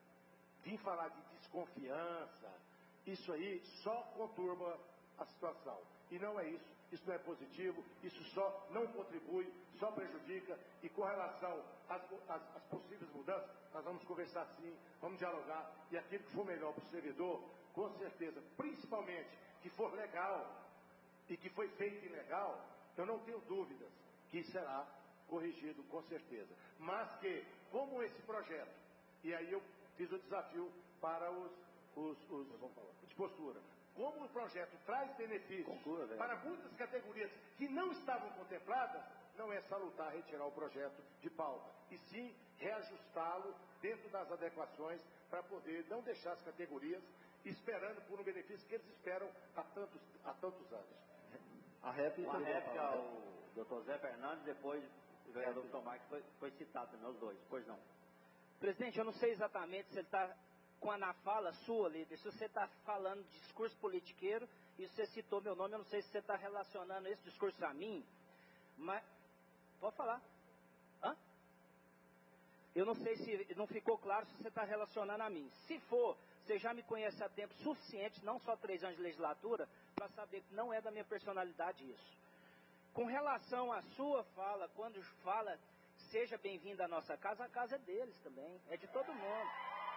vir falar de desconfiança, isso aí só conturba a situação. E não é isso, isso não é positivo, isso só não contribui, só prejudica. E com relação às, às, às possíveis mudanças, nós vamos conversar sim, vamos dialogar, e aquilo que for melhor para o servidor, com certeza, principalmente que for legal e que foi feito ilegal, eu não tenho dúvidas que será corrigido com certeza. Mas que, como esse projeto, e aí eu fiz o desafio para os, os, os de postura, como o projeto traz benefícios Conclua, para muitas categorias que não estavam contempladas, não é salutar retirar o projeto de pauta, e sim reajustá-lo dentro das adequações para poder não deixar as categorias esperando por um benefício que eles esperam há tantos, há tantos anos. A réplica, a réplica ao doutor Zé Fernandes, depois o vereador Tomar, que foi, foi citado também, os dois. Pois não. Presidente, eu não sei exatamente se ele está com a na fala sua, líder, se você está falando de discurso politiqueiro, e você citou meu nome, eu não sei se você está relacionando esse discurso a mim, mas... Pode falar. Hã? Eu não sei se não ficou claro se você está relacionando a mim. Se for, você já me conhece há tempo suficiente, não só três anos de legislatura, para saber que não é da minha personalidade isso. Com relação à sua fala, quando fala, seja bem-vindo à nossa casa, a casa é deles também, é de todo mundo.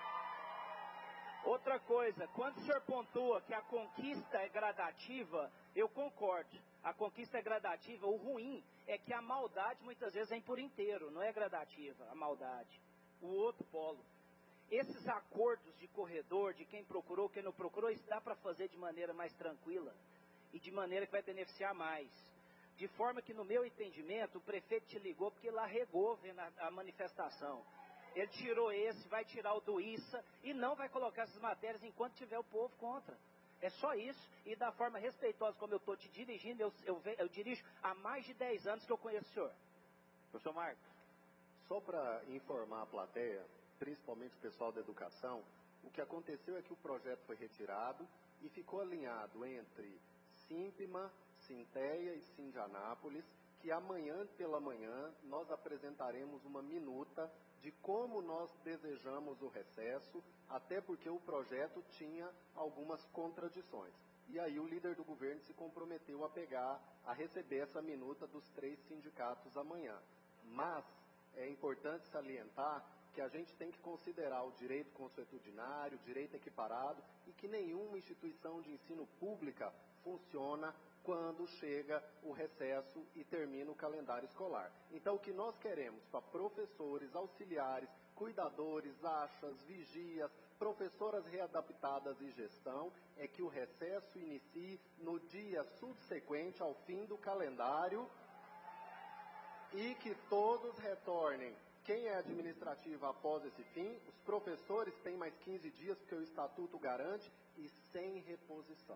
Outra coisa, quando o senhor pontua que a conquista é gradativa, eu concordo. A conquista é gradativa, o ruim é que a maldade muitas vezes vem por inteiro, não é gradativa a maldade. O outro polo. Esses acordos de corredor, de quem procurou, quem não procurou, isso dá para fazer de maneira mais tranquila e de maneira que vai beneficiar mais. De forma que, no meu entendimento, o prefeito te ligou porque ele arregou vendo a, a manifestação. Ele tirou esse, vai tirar o do Issa e não vai colocar essas matérias enquanto tiver o povo contra. É só isso, e da forma respeitosa como eu estou te dirigindo, eu, eu, eu dirijo há mais de dez anos que eu conheço o senhor. Professor Marcos. Só para informar a plateia, principalmente o pessoal da educação, o que aconteceu é que o projeto foi retirado e ficou alinhado entre Simpima, Sinteia e Sindianápolis, que amanhã pela manhã nós apresentaremos uma minuta de como nós desejamos o recesso, até porque o projeto tinha algumas contradições. E aí o líder do governo se comprometeu a pegar, a receber essa minuta dos três sindicatos amanhã. Mas é importante salientar que a gente tem que considerar o direito consuetudinário, o direito equiparado, e que nenhuma instituição de ensino pública funciona quando chega o recesso e termina o calendário escolar. Então, o que nós queremos para professores, auxiliares, cuidadores, achas, vigias, professoras readaptadas e gestão, é que o recesso inicie no dia subsequente ao fim do calendário e que todos retornem. Quem é administrativa após esse fim, os professores têm mais quinze dias, porque o estatuto garante, e sem reposição.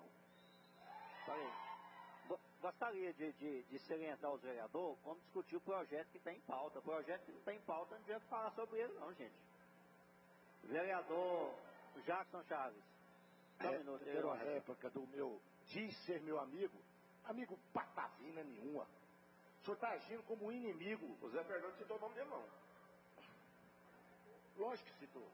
Gostaria de, de, de salientar aos vereadores como discutir o projeto que está em pauta. O projeto que não está em pauta, não adianta falar sobre ele não, gente. Vereador Jackson Chaves. Só um É, minuto. eu quero a réplica do meu, diz ser meu amigo, amigo patavina nenhuma. O senhor está agindo como um inimigo. O Zé Fernando citou o nome dele, não. Lógico que citou.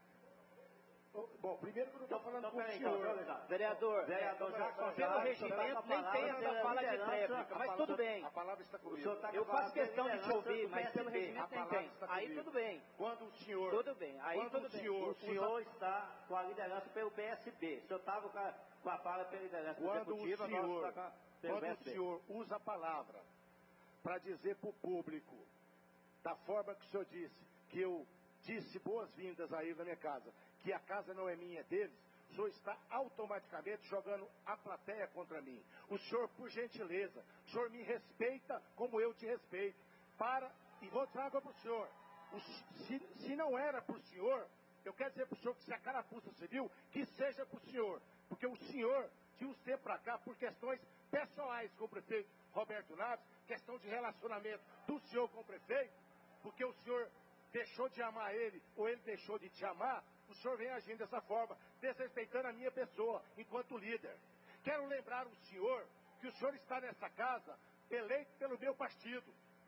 Bom, primeiro que eu não estou falando então, com o peraí, senhor. então, vereador, vereador Jackson Pelo Chaves, regimento, nem tem essa fala de tréplica, mas tudo bem. A palavra está comigo. Eu faço questão de te ouvir, mas pelo regimento nem tem. Aí tudo bem. Quando o senhor... Tudo bem, aí quando tudo o bem. senhor, o senhor está com a liderança pelo P S B. O senhor estava com a, com a fala pela liderança quando executiva, o senhor, nós está pelo quando P o S B. senhor usa a palavra para dizer para o público, da forma que o senhor disse, que eu disse boas-vindas a ele na minha casa, que a casa não é minha, é deles, o senhor está automaticamente jogando a plateia contra mim. O senhor, por gentileza, o senhor me respeita como eu te respeito. Para, e vou trago para o senhor. O, se, se não era para o senhor, eu quero dizer para o senhor que se a carapuça civil, que seja para o senhor. Porque o senhor, de uns tempos para cá, por questões pessoais com o prefeito Roberto Naves, questão de relacionamento do senhor com o prefeito, porque o senhor deixou de amar ele, ou ele deixou de te amar, o senhor vem agindo dessa forma, desrespeitando a minha pessoa, enquanto líder. Quero lembrar o senhor que o senhor está nessa casa, eleito pelo meu partido.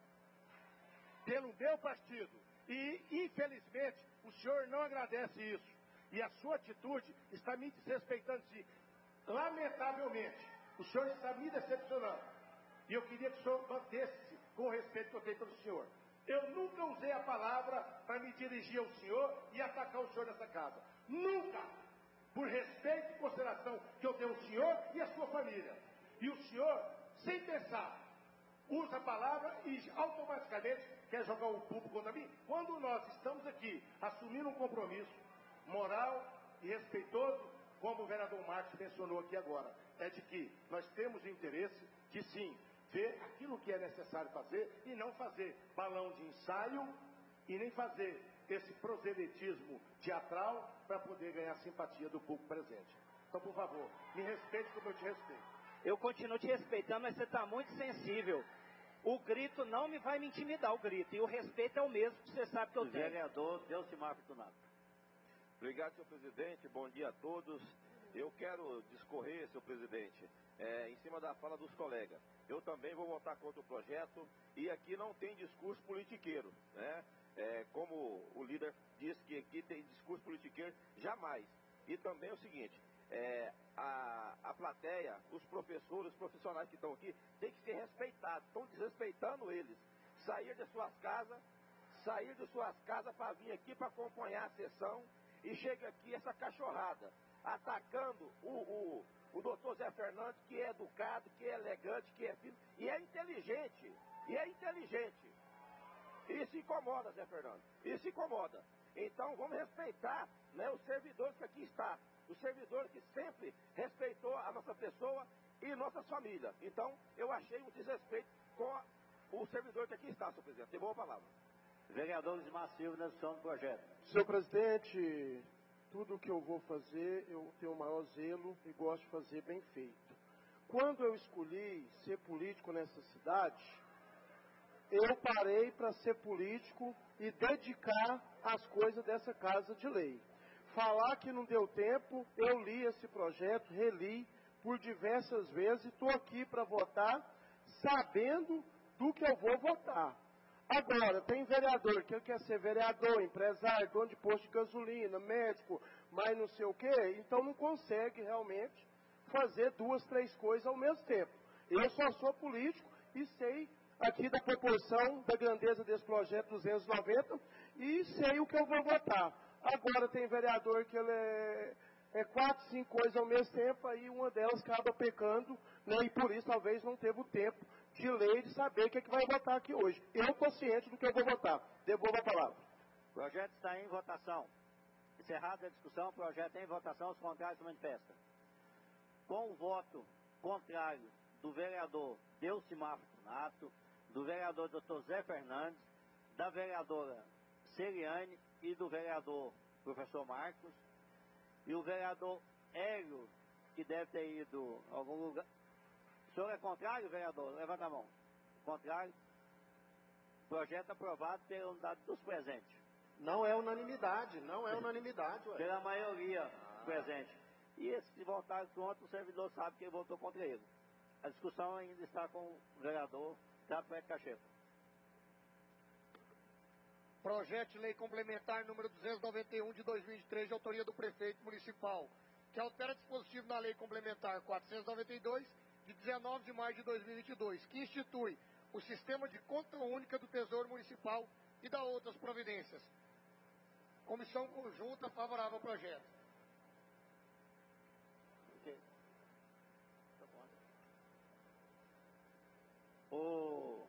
Pelo meu partido. E, infelizmente, o senhor não agradece isso. E a sua atitude está me desrespeitando, sim. Lamentavelmente, o senhor está me decepcionando. E eu queria que o senhor mantesse com o respeito que eu tenho pelo senhor. Eu nunca usei a palavra para me dirigir ao senhor e atacar o senhor nessa casa. Nunca! Por respeito e consideração que eu tenho ao senhor e a sua família. E o senhor, sem pensar, usa a palavra e automaticamente quer jogar o público contra mim. Quando nós estamos aqui assumindo um compromisso moral e respeitoso, como o vereador Marcos mencionou aqui agora, é de que nós temos o interesse de sim, ver aquilo que é necessário fazer e não fazer balão de ensaio e nem fazer esse proselitismo teatral para poder ganhar a simpatia do público presente. Então, por favor, me respeite como eu te respeito. Eu continuo te respeitando, mas você está muito sensível. O grito não me vai me intimidar, o grito. E o respeito é o mesmo que você sabe que eu tenho. Vereador Delcimar Fortunato. Obrigado, senhor presidente. Bom dia a todos. Eu quero discorrer, senhor presidente, é, em cima da fala dos colegas. Eu também vou votar contra o projeto e aqui não tem discurso politiqueiro, né? É, como o líder disse que aqui tem discurso politiqueiro, jamais. E também é o seguinte, é, a, a plateia, os professores, os profissionais que estão aqui, tem que ser respeitados. Estão desrespeitando eles. Sair de suas casas, sair de suas casas para vir aqui para acompanhar a sessão e chega aqui essa cachorrada, atacando o, o, o doutor Zé Fernandes, que é educado, que é elegante, que é fino, e é inteligente, e é inteligente. E se incomoda, Zé Fernandes, e se incomoda. Então vamos respeitar, né, os servidores que aqui estão, os servidores que sempre respeitou a nossa pessoa e nossas famílias. Então eu achei um desrespeito com a, o servidor que aqui está, senhor presidente. Tem boa palavra. Vereador Lismar Silva, na discussão do projeto. Senhor presidente, tudo que eu vou fazer, eu tenho o maior zelo e gosto de fazer bem feito. Quando eu escolhi ser político nessa cidade, eu parei para ser político e dedicar as coisas dessa casa de lei. Falar que não deu tempo, eu li esse projeto, reli por diversas vezes e estou aqui para votar, sabendo do que eu vou votar. Agora, tem vereador que quer ser vereador, empresário, dono de posto de gasolina, médico, mas não sei o quê, então não consegue realmente fazer duas, três coisas ao mesmo tempo. Eu só sou político e sei aqui da proporção, da grandeza desse projeto duzentos e noventa e sei o que eu vou votar. Agora tem vereador que ele é, é quatro, cinco coisas ao mesmo tempo, aí uma delas acaba pecando, né, e por isso talvez não teve o tempo de ler e de saber o que, é que vai votar aqui hoje. Eu estou ciente do que eu vou votar. Devolvo a palavra. O projeto está em votação. Encerrada a discussão, o projeto em votação, os contrários se manifestam. Com o voto contrário do vereador Delcimar Fortunato, do vereador doutor Zé Fernandes, da vereadora Celiane e do vereador professor Marcos, e o vereador Hélio, que deve ter ido a algum lugar. O senhor é contrário, vereador? Levanta a mão. Contrário. Projeto aprovado pela unidade dos presentes. Não é unanimidade, não é unanimidade. Ué. Pela maioria ah. presente. E se votar contra, o servidor sabe que ele votou contra ele. A discussão ainda está com o vereador Tato Cacheta. Projeto de lei complementar número duzentos e noventa e um de dois mil e vinte e três, de autoria do prefeito municipal, que altera dispositivo na lei complementar quatrocentos e noventa e dois, de dezenove de maio de dois mil e vinte e dois, que institui o sistema de conta única do Tesouro Municipal e dá outras providências. Comissão conjunta favorável ao projeto. Okay. O...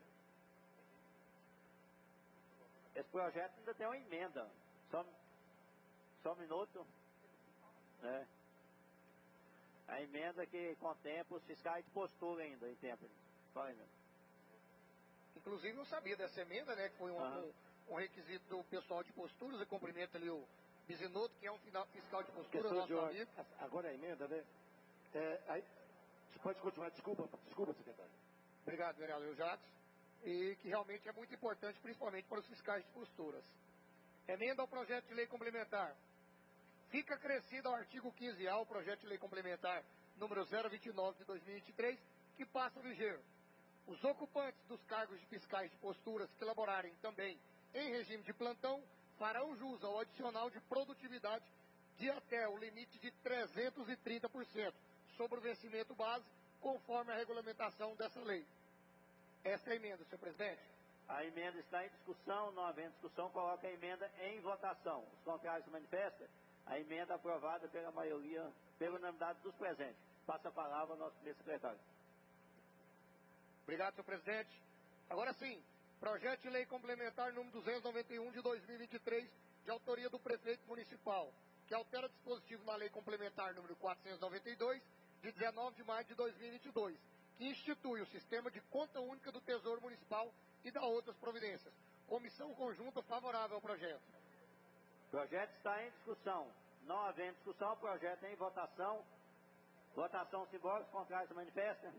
Esse projeto ainda tem uma emenda. Só, só um minuto. É. A emenda que contempla os fiscais de postura ainda em tempo. Só a emenda. Inclusive não sabia dessa emenda, né? Que foi um, uhum. um, um requisito do pessoal de posturas. Eu cumprimento ali o Bisinotto, que é um fiscal de postura, Questão nosso de amigo. Agora a emenda, né? É, aí, você pode continuar, desculpa, desculpa, secretário. Obrigado, vereador Jacques. E que realmente é muito importante, principalmente para os fiscais de posturas. Emenda ao projeto de lei complementar. Fica acrescido ao artigo quinze A, o projeto de lei complementar número zero vinte e nove de dois mil e vinte e três, que passa a viger. Os ocupantes dos cargos de fiscais de posturas que elaborarem também em regime de plantão farão jus ao adicional de produtividade de até o limite de trezentos e trinta por cento sobre o vencimento base, conforme a regulamentação dessa lei. Essa é a emenda, senhor presidente. A emenda está em discussão, não havendo discussão, coloca a emenda em votação. Os contrários se manifestam. A emenda aprovada pela maioria, pela unanimidade dos presentes. Passa a palavra ao nosso primeiro secretário. Obrigado, senhor presidente. Agora sim, projeto de lei complementar número duzentos e noventa e um de dois mil e vinte e três, de autoria do prefeito municipal, que altera dispositivo na lei complementar número quatrocentos e noventa e dois, de dezenove de maio de dois mil e vinte e dois, que institui o sistema de conta única do Tesouro Municipal e dá outras providências. Comissão conjunta favorável ao projeto. O projeto está em discussão. Não havendo discussão, o projeto é em votação. Votação simbólica, contrário se manifesta.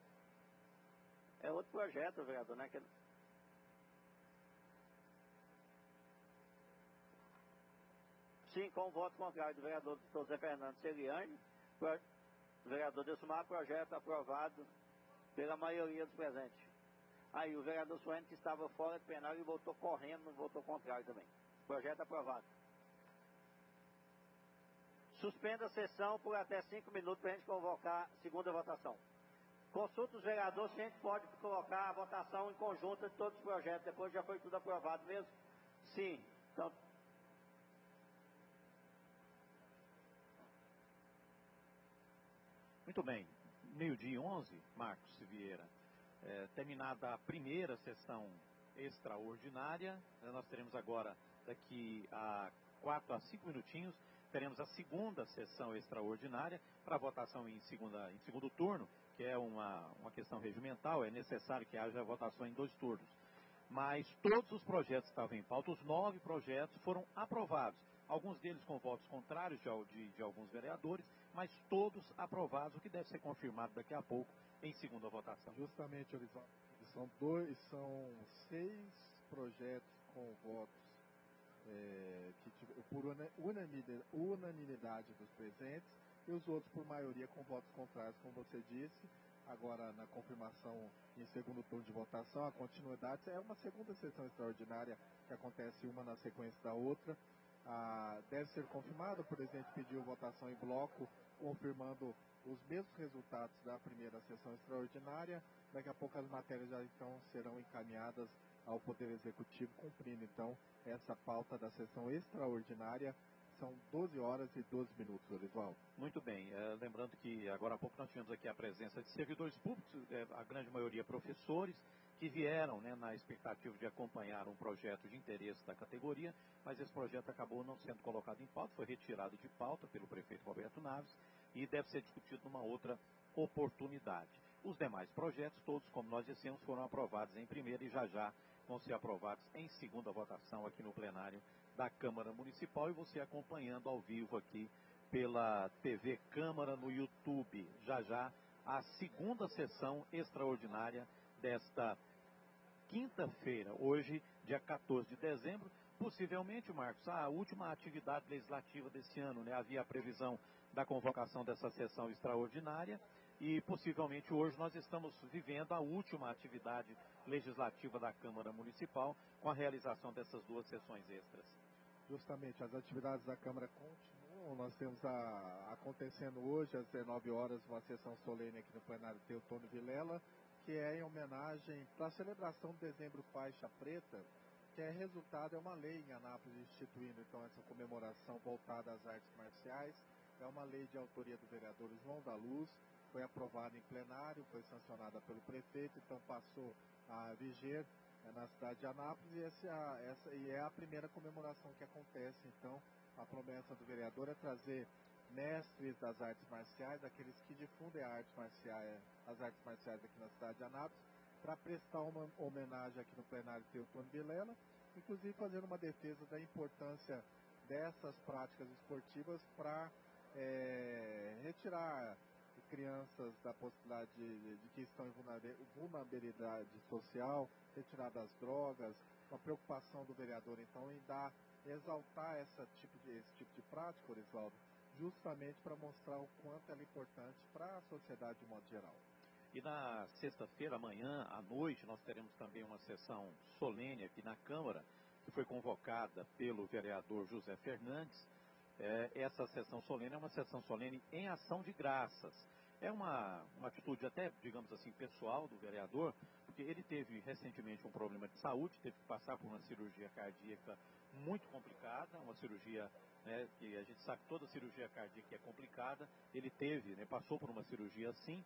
É outro projeto, vereador, né? Que... Sim, com o voto contrário do vereador doutor Zé Fernandes Celiane, do vereador Delcimar, projeto aprovado pela maioria dos presentes. Aí o vereador Suene, que estava fora do plenário, e votou correndo, não votou contrário também. Projeto aprovado. Suspenda a sessão por até cinco minutos para a gente convocar a segunda votação. Consulta os vereadores se a gente pode colocar a votação em conjunto de todos os projetos. Depois já foi tudo aprovado mesmo? Sim. Então... Muito bem. Meio-dia e onze, Marcos Vieira. É, terminada a primeira sessão extraordinária, nós teremos agora, daqui a quatro a cinco minutinhos, teremos a segunda sessão extraordinária para votação em, segunda, em segundo turno, que é uma, uma questão regimental, é necessário que haja votação em dois turnos. Mas todos os projetos que estavam em pauta, os nove projetos foram aprovados. Alguns deles com votos contrários de, de, de alguns vereadores, mas todos aprovados, o que deve ser confirmado daqui a pouco em segunda votação. Justamente, Horizonte, são, dois, são seis projetos com votos é, que, por unanimidade, unanimidade dos presentes e os outros por maioria com votos contrários, como você disse. Agora, na confirmação em segundo turno de votação, a continuidade é uma segunda sessão extraordinária que acontece uma na sequência da outra. Ah, deve ser confirmado, o presidente pediu votação em bloco, confirmando os mesmos resultados da primeira sessão extraordinária. Daqui a pouco as matérias já então serão encaminhadas ao Poder Executivo, cumprindo então essa pauta da sessão extraordinária. São doze horas e doze minutos, Orivaldo. Muito bem. É, lembrando que agora há pouco nós tivemos aqui a presença de servidores públicos, é, a grande maioria professores, que vieram, né, na expectativa de acompanhar um projeto de interesse da categoria, mas esse projeto acabou não sendo colocado em pauta, foi retirado de pauta pelo prefeito Roberto Naves e deve ser discutido numa outra oportunidade. Os demais projetos, todos, como nós dissemos, foram aprovados em primeira e já já vão ser aprovados em segunda votação aqui no plenário da Câmara Municipal, e você acompanhando ao vivo aqui pela T V Câmara no YouTube. Já já a segunda sessão extraordinária desta quinta-feira, hoje, dia quatorze de dezembro, possivelmente, Marcos, a última atividade legislativa desse ano, né? Havia a previsão da convocação dessa sessão extraordinária e possivelmente hoje nós estamos vivendo a última atividade legislativa da Câmara Municipal com a realização dessas duas sessões extras. Justamente, as atividades da Câmara continuam. Nós temos a, acontecendo hoje, às dezenove horas, uma sessão solene aqui no plenário Teotônio Vilela, que é em homenagem para a celebração do Dezembro Faixa Preta, que é resultado, é uma lei em Anápolis instituindo então essa comemoração voltada às artes marciais. É uma lei de autoria do vereador João da Luz, foi aprovada em plenário, foi sancionada pelo prefeito, então passou a viger é, na cidade de Anápolis, e essa, essa e é a primeira comemoração que acontece. Então, a promessa do vereador é trazer mestres das artes marciais, aqueles que difundem a arte marcial, as artes marciais aqui na cidade de Anápolis, para prestar uma homenagem aqui no plenário Teotônio Vilela, inclusive fazendo uma defesa da importância dessas práticas esportivas para é, retirar crianças da possibilidade de, de que estão em vulnerabilidade social, retirar das drogas, uma preocupação do vereador então em dar, exaltar essa tipo de, esse tipo de prática, Orisvaldo, justamente para mostrar o quanto ela é importante para a sociedade de modo geral. E na sexta-feira, amanhã, à noite, nós teremos também uma sessão solene aqui na Câmara, que foi convocada pelo vereador José Fernandes. É, essa sessão solene é uma sessão solene em ação de graças. É uma, uma atitude até, digamos assim, pessoal do vereador, porque ele teve recentemente um problema de saúde, teve que passar por uma cirurgia cardíaca muito complicada, uma cirurgia, né, que a gente sabe que toda cirurgia cardíaca é complicada. Ele teve, né, passou por uma cirurgia assim,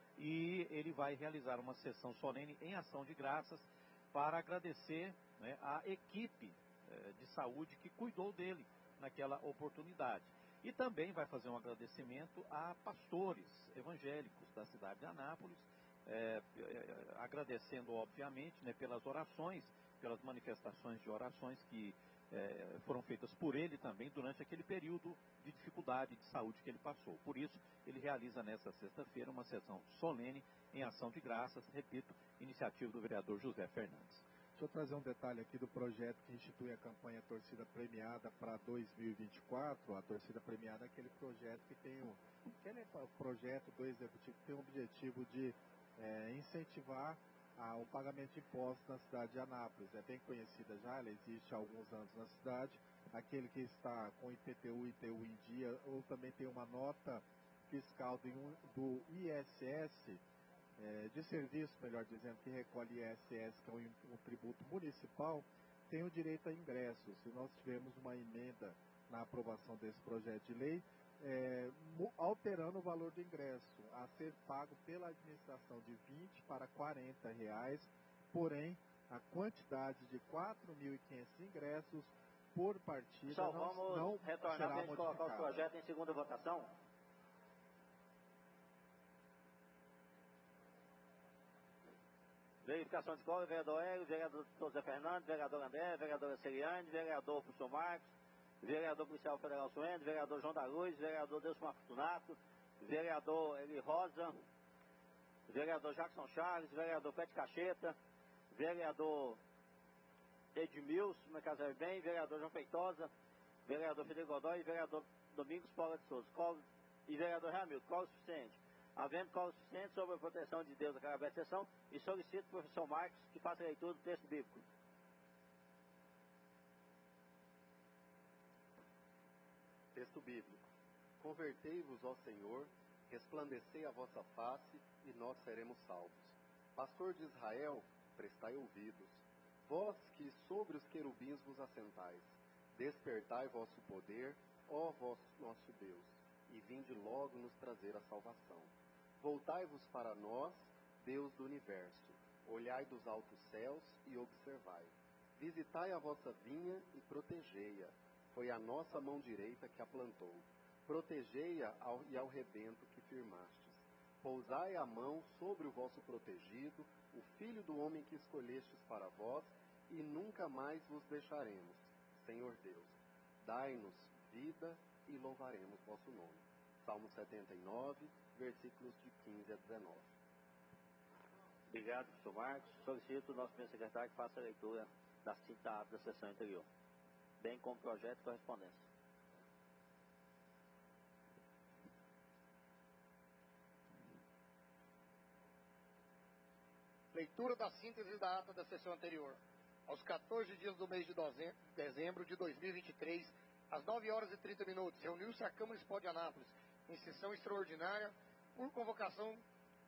e ele vai realizar uma sessão solene em ação de graças para agradecer, né, a equipe eh, de saúde que cuidou dele naquela oportunidade. E também vai fazer um agradecimento a pastores evangélicos da cidade de Anápolis, é, é, agradecendo, obviamente, né, pelas orações, pelas manifestações de orações que é, foram feitas por ele também durante aquele período de dificuldade de saúde que ele passou. Por isso, ele realiza nesta sexta-feira uma sessão solene em ação de graças, repito, iniciativa do vereador José Fernandes. Deixa eu trazer um detalhe aqui do projeto que institui a campanha Torcida Premiada para dois mil e vinte e quatro. A Torcida Premiada é aquele projeto que tem o, aquele projeto do Executivo que tem o objetivo de é, incentivar a, o pagamento de impostos na cidade de Anápolis. É bem conhecida já, ela existe há alguns anos na cidade. Aquele que está com I P T U e I P U em dia, ou também tem uma nota fiscal do, do I S S, É, de serviço, melhor dizendo, que recolhe I S S, que é um, um tributo municipal, tem o direito a ingressos. E nós tivemos uma emenda na aprovação desse projeto de lei, é, alterando o valor do ingresso a ser pago pela administração de vinte para quarenta reais, porém a quantidade de quatro mil e quinhentos ingressos por partida Só não, vamos não retornar será para a gente colocar o modificada. projeto em segunda votação. Verificação de código, vereador Hélio, vereador José Fernandes, vereador André, vereadora Celiane, vereador professor Marcos, vereador policial federal Suene, vereador João da Luz, vereador Delcio Fortunato, vereador Eli Rosa, vereador Jackson Charles, vereador Pet Cacheta, vereador Edmilson, na Casa Bem, vereador João Feitosa, vereador Federico Godoy, vereador Domingos Paula de Souza, colo, e vereador Ramilton, colo suficiente. Havendo colo suficiente sobre a proteção de Deus naquela aberta sessão, e solicito ao professor Marcos que faça a leitura do texto bíblico. Texto bíblico. Convertei-vos, ó Senhor, resplandecei a vossa face, e nós seremos salvos. Pastor de Israel, prestai ouvidos. Vós que sobre os querubins vos assentais, despertai vosso poder, ó vosso nosso Deus, e vinde logo nos trazer a salvação. Voltai-vos para nós, Deus do universo, Olhai dos altos céus e observai. Visitai a vossa vinha e protegei-a. Foi a nossa mão direita que a plantou. Protegei-a ao, e ao rebento que firmastes. Pousai a mão sobre o vosso protegido, o filho do homem que escolhestes para vós, e nunca mais vos deixaremos. Senhor Deus, dai-nos vida e louvaremos vosso nome. Salmo setenta e nove, versículos de quinze a dezenove. Obrigado, professor Marcos. Solicito o nosso primeiro secretário que faça a leitura da cita da sessão anterior, bem como projeto e correspondência. Leitura da síntese da ata da sessão anterior. Aos quatorze dias do mês de dezembro de dois mil e vinte e três, às nove horas e trinta minutos, reuniu-se a Câmara Municipal de Anápolis, em sessão extraordinária, por convocação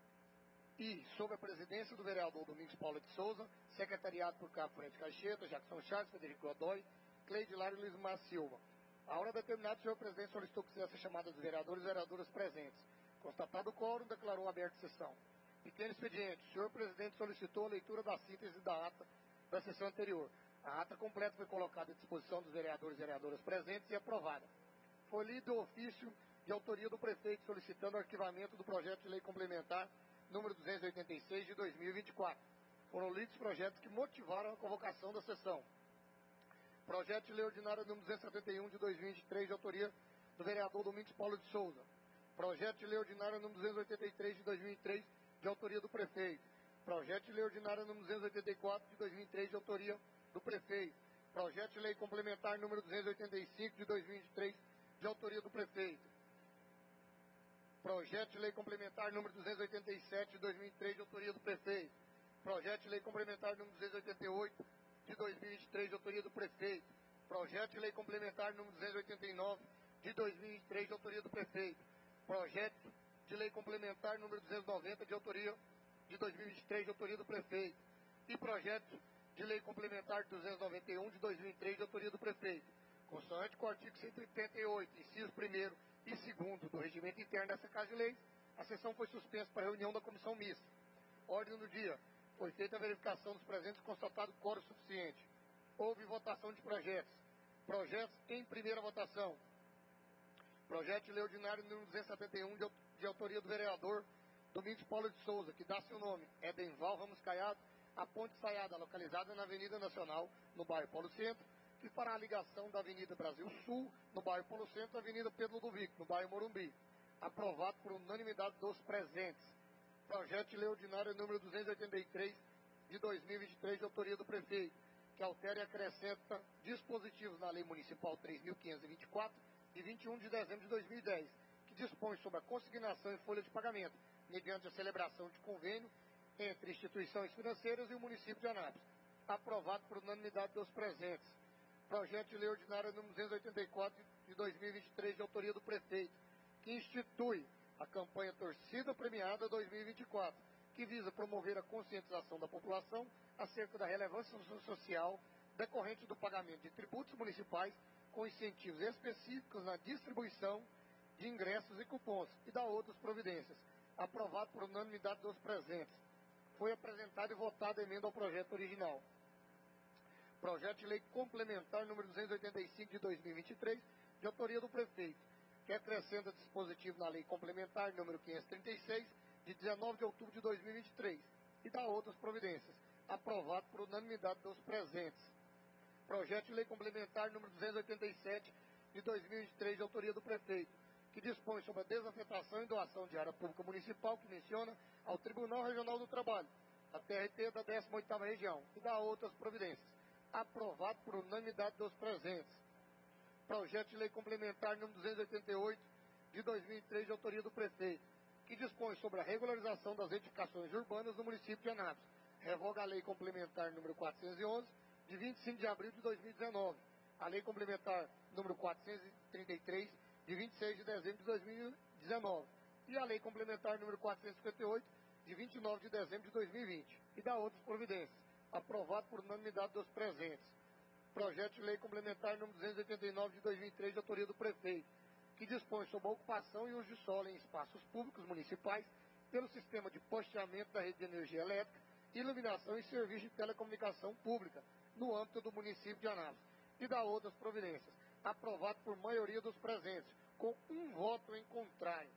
e sob a presidência do vereador Domingos Paulo de Souza, secretariado por Cabo Frente Caixeta, Jackson Chaves, Federico Godoy, Cleide Lara e Luiz Mar Silva. A hora determinada, o senhor presidente solicitou que seja chamada dos vereadores e vereadoras presentes. Constatado o quórum, declarou aberta a sessão. Pequeno expediente. O senhor presidente solicitou a leitura da síntese da ata da sessão anterior. A ata completa foi colocada à disposição dos vereadores e vereadoras presentes e aprovada. Foi lido o ofício de autoria do prefeito solicitando o arquivamento do projeto de lei complementar número duzentos e oitenta e seis de dois mil e vinte e quatro. Foram lidos projetos que motivaram a convocação da sessão. Projeto de lei ordinária número duzentos e setenta e um de dois mil e vinte e três, de autoria do vereador Domingos Paulo de Souza. Projeto de lei ordinária número duzentos e oitenta e três de dois mil e três, de autoria do prefeito. Projeto de lei ordinária número duzentos e oitenta e quatro de dois mil e três, de autoria do prefeito. Projeto de lei complementar número duzentos e oitenta e cinco de dois mil e vinte e três, de autoria do prefeito. Projeto de lei complementar número duzentos e oitenta e sete de dois mil e três, de autoria do prefeito. Projeto de lei complementar número duzentos e oitenta e oito de dois mil e vinte e três, de autoria do prefeito. Projeto de lei complementar número duzentos e oitenta e nove de dois mil e vinte e três, de autoria do prefeito. Projeto de lei complementar número duzentos e noventa de autoria de dois mil e vinte e três, de autoria do prefeito. E projeto de lei complementar duzentos e noventa e um de dois mil e três, de autoria do prefeito. Consoante com o artigo cento e oitenta e oito, inciso primeiro e segundo do regimento interno dessa Casa de Leis, a sessão foi suspensa para a reunião da comissão mista. Ordem do dia. Foi feita a verificação dos presentes e constatado quórum suficiente. Houve votação de projetos. Projetos em primeira votação. Projeto de lei ordinário número duzentos e setenta e um, de, de autoria do vereador Domingos Paulo de Souza, que dá seu nome, Edenval Ramos Caiado, a Ponte Saiada, localizada na Avenida Nacional, no bairro Polo Centro, que fará a ligação da Avenida Brasil Sul, no bairro Polo Centro, à Avenida Pedro Ludovico, no bairro Morumbi. Aprovado por unanimidade dos presentes. Projeto de lei ordinário número duzentos e oitenta e três, de dois mil e vinte e três, de autoria do prefeito, que altera e acrescenta dispositivos na Lei Municipal três mil quinhentos e vinte e quatro, de vinte e um de dezembro de dois mil e dez, que dispõe sobre a consignação em folha de pagamento, mediante a celebração de convênio entre instituições financeiras e o município de Anápolis. Aprovado por unanimidade dos presentes. Projeto de lei ordinária número duzentos e oitenta e quatro, de dois mil e vinte e três, de autoria do prefeito, que institui a campanha Torcida Premiada dois mil e vinte e quatro, que visa promover a conscientização da população acerca da relevância social decorrente do pagamento de tributos municipais com incentivos específicos na distribuição de ingressos e cupons e da outras providências. Aprovado por unanimidade dos presentes. Foi apresentada e votada a emenda ao projeto original. Projeto de lei complementar número duzentos e oitenta e cinco de dois mil e vinte e três, de autoria do prefeito, que acrescenta dispositivo na lei complementar número quinhentos e trinta e seis, de dezenove de outubro de dois mil e vinte e três, e dá outras providências. Aprovado por unanimidade dos presentes. Projeto de lei complementar número duzentos e oitenta e sete, de dois mil e vinte e três, de autoria do prefeito, que dispõe sobre a desafetação e doação de área pública municipal, que menciona ao Tribunal Regional do Trabalho, a T R T da décima oitava Região, e dá outras providências. Aprovado por unanimidade dos presentes. Projeto de lei complementar número duzentos e oitenta e oito, de dois mil e três, de autoria do prefeito, que dispõe sobre a regularização das edificações urbanas no município de Anápolis. Revoga a lei complementar número quatrocentos e onze, de vinte e cinco de abril de dois mil e dezenove. A lei complementar número quatrocentos e trinta e três, de vinte e seis de dezembro de dois mil e dezenove. E a lei complementar número quatrocentos e cinquenta e oito, de vinte e nove de dezembro de dois mil e vinte. E dá outras providências. Aprovado por unanimidade dos presentes. Projeto de lei complementar número duzentos e oitenta e nove, de dois mil e três, de autoria do prefeito, que dispõe sobre a ocupação e uso de solo em espaços públicos municipais pelo sistema de posteamento da rede de energia elétrica iluminação e serviço de telecomunicação pública no âmbito do município de Anápolis e da outras providências, aprovado por maioria dos presentes, com um voto em contrário.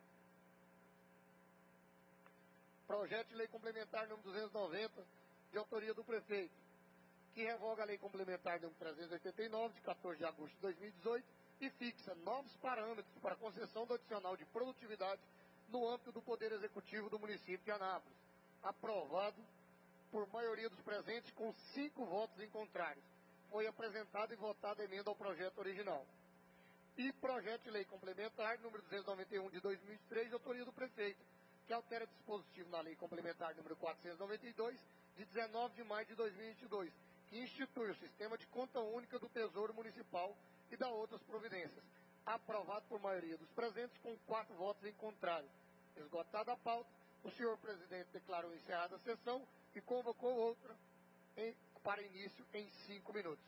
Projeto de lei complementar número duzentos e noventa, de autoria do prefeito, que revoga a lei complementar número trezentos e oitenta e nove, de quatorze de agosto de dois mil e dezoito, e fixa novos parâmetros para a concessão do adicional de produtividade no âmbito do Poder Executivo do município de Anápolis, aprovado por maioria dos presentes com cinco votos em contrário. Foi apresentada e votada a emenda ao projeto original. E projeto de lei complementar número duzentos e noventa e um de dois mil e três, de autoria do prefeito, que altera dispositivo na lei complementar número quatrocentos e noventa e dois, de dezenove de maio de dois mil e vinte e dois, que institui o sistema de conta única do Tesouro Municipal e da outras providências, aprovado por maioria dos presentes com quatro votos em contrário. Esgotada a pauta, o senhor presidente declarou encerrada a sessão e convocou outra em, para início em cinco minutos.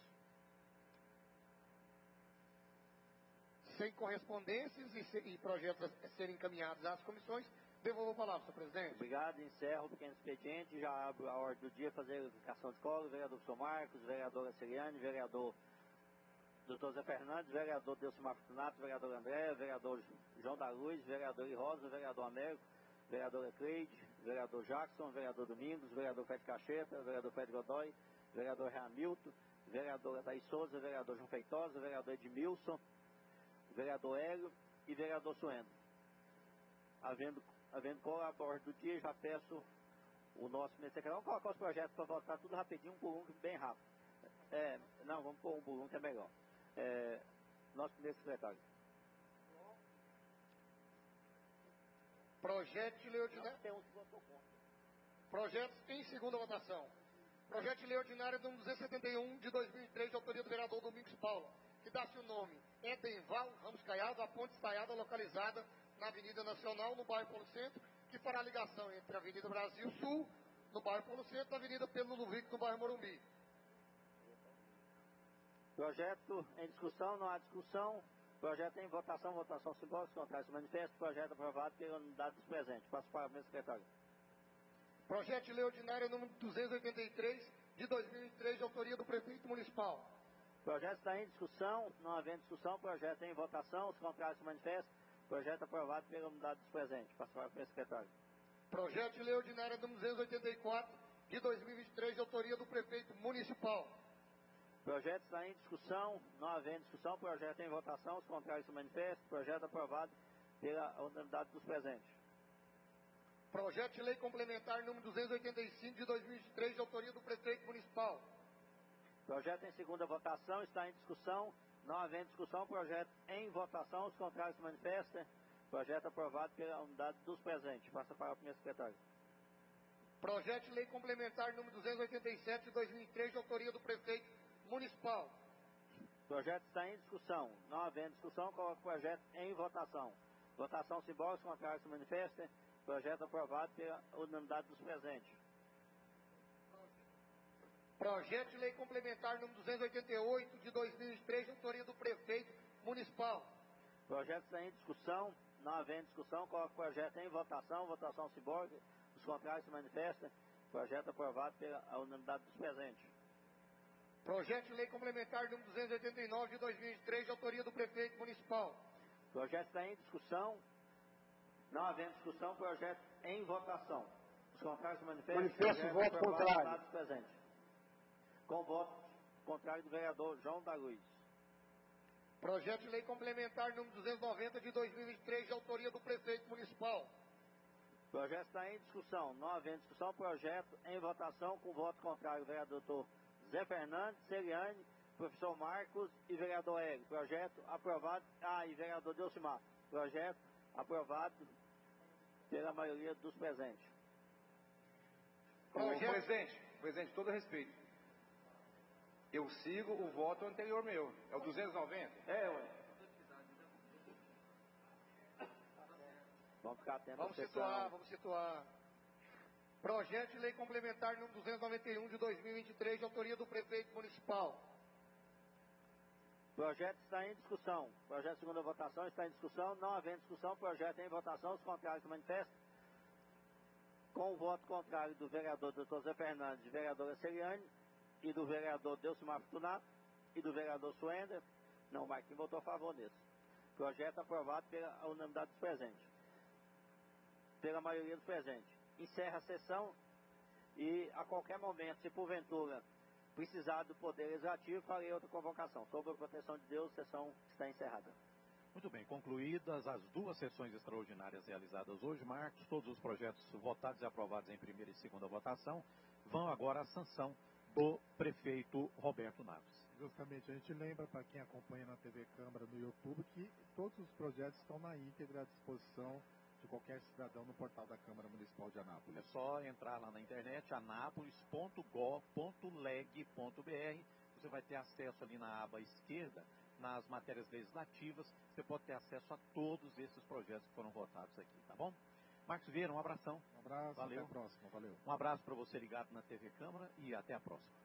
Sem correspondências e, se, e projetos a serem encaminhados às comissões, devolvo a palavra, senhor presidente. Obrigado, encerro o pequeno expediente, já abro a ordem do dia, fazer a verificação de colo, vereador São Marcos, vereadora Celiane, vereador doutor Zé Fernandes, vereador Delcimar Fortunato, vereador André, vereador João da Luz, vereador Rosa, vereador Américo, vereadora Cleide, vereador Jackson, vereador Domingos, vereador Fred Cacheta, vereador Fred Godoy, vereador Hamilton, vereadora Thaís Souza, vereador João Feitosa, vereador Edmilson, vereador Hélio e vereador Suendo. Havendo, havendo colaborador do dia, já peço o nosso ministro secretário. Vamos colocar os projetos para votar tudo rapidinho, um por um, bem rápido. É, não, vamos pôr um por um que é melhor. É, nosso ministro secretário. Projeto de lei ordinária. Projetos em segunda votação. Projeto de lei ordinária número duzentos e setenta e um de dois mil e três, de autoria do vereador Domingos Paula, que dá-se o nome Edenval Ramos Caiado, a ponte estaiada localizada na Avenida Nacional, no bairro Polo Centro, que fará a ligação entre a Avenida Brasil Sul, no bairro Polo Centro, e a Avenida Pedro Ludovico, no bairro Morumbi. Projeto em discussão, não há discussão. Projeto em votação, votação simbólica, contrário se manifesta. Projeto aprovado pela unidade dos presentes. Passo para o meu secretário. Projeto de lei ordinária número duzentos e oitenta e três, de dois mil e três, de autoria do prefeito municipal. Projeto está em discussão, não havendo discussão. Projeto em votação, os contrários se manifestam. Projeto aprovado pela unidade dos presentes. Passo para o meu secretário. Projeto de lei ordinária número duzentos e oitenta e quatro, de dois mil e vinte e três, de autoria do prefeito municipal. Projeto está em discussão, não havendo discussão. Projeto em votação, os contrários se manifestam. Projeto aprovado pela unanimidade dos presentes. Projeto de lei complementar número duzentos e oitenta e cinco, de dois mil e vinte e três, de autoria do prefeito municipal. Projeto em segunda votação, está em discussão, não havendo discussão. Projeto em votação, os contrários se manifestam. Projeto aprovado pela unidade dos presentes. Passa para o primeiro secretário. Projeto de lei complementar número duzentos e oitenta e sete, de dois mil e três, de autoria do prefeito municipal. Projeto está em discussão. Não havendo discussão, coloca o projeto em votação. Votação simbólica, os contrários se manifestam. Projeto aprovado pela unanimidade dos presentes. Projeto de lei complementar número duzentos e oitenta e oito, de dois mil e três, de autoria do prefeito municipal. Projeto está em discussão. Não havendo discussão, coloca o projeto em votação. Votação simbólica, os contrários se manifestam. Projeto aprovado pela unanimidade dos presentes. Projeto de lei complementar número duzentos e oitenta e nove, de dois mil e três, de autoria do prefeito municipal. Projeto está em discussão. Não havendo discussão, projeto em votação. Os contrários se manifestam. Manifesto voto contrário. Presente. Com voto contrário do vereador João da Luz. Projeto de lei complementar número duzentos e noventa, de dois mil e vinte e três, de autoria do prefeito municipal. Projeto está em discussão. Não havendo discussão, projeto em votação com voto contrário do vereador doutor Zé Fernandes, Celiane, professor Marcos e vereador Hélio. Projeto aprovado. Ah, e vereador Delcimar. Projeto aprovado pela maioria dos presentes. Projeto... Presidente, presidente, todo respeito. Eu sigo o voto anterior meu. É o duzentos e noventa? É, ué. Vamos ficar atentos. Vamos situar, vamos situar. Projeto de lei complementar número duzentos e noventa e um, de dois mil e vinte e três, de autoria do prefeito municipal. Projeto está em discussão. Projeto de segunda votação está em discussão. Não havendo discussão, projeto em votação. Os contrários se manifestam. Com o voto contrário do vereador doutor Zé Fernandes, vereadora Celiane, e do vereador Delcimar Fortunato, e do vereador Suender, não, o Marquinhos votou a favor desse. Projeto aprovado pela unanimidade dos presentes. Pela maioria dos presentes. Encerra a sessão e, a qualquer momento, se porventura precisar do Poder Legislativo, farei outra convocação. Sob a proteção de Deus, a sessão está encerrada. Muito bem, concluídas as duas sessões extraordinárias realizadas hoje, Marcos, todos os projetos votados e aprovados em primeira e segunda votação vão agora à sanção do prefeito Roberto Naves. Justamente, a gente lembra para quem acompanha na T V Câmara, no YouTube, que todos os projetos estão na íntegra à disposição de qualquer cidadão no portal da Câmara Municipal de Anápolis. É só entrar lá na internet, anápolis ponto gov ponto leg ponto br. Você vai ter acesso ali na aba esquerda, nas matérias legislativas. Você pode ter acesso a todos esses projetos que foram votados aqui, tá bom? Marcos Vieira, um abração. Um abraço, valeu. Até a próxima, valeu. Um abraço para você ligado na T V Câmara e até a próxima.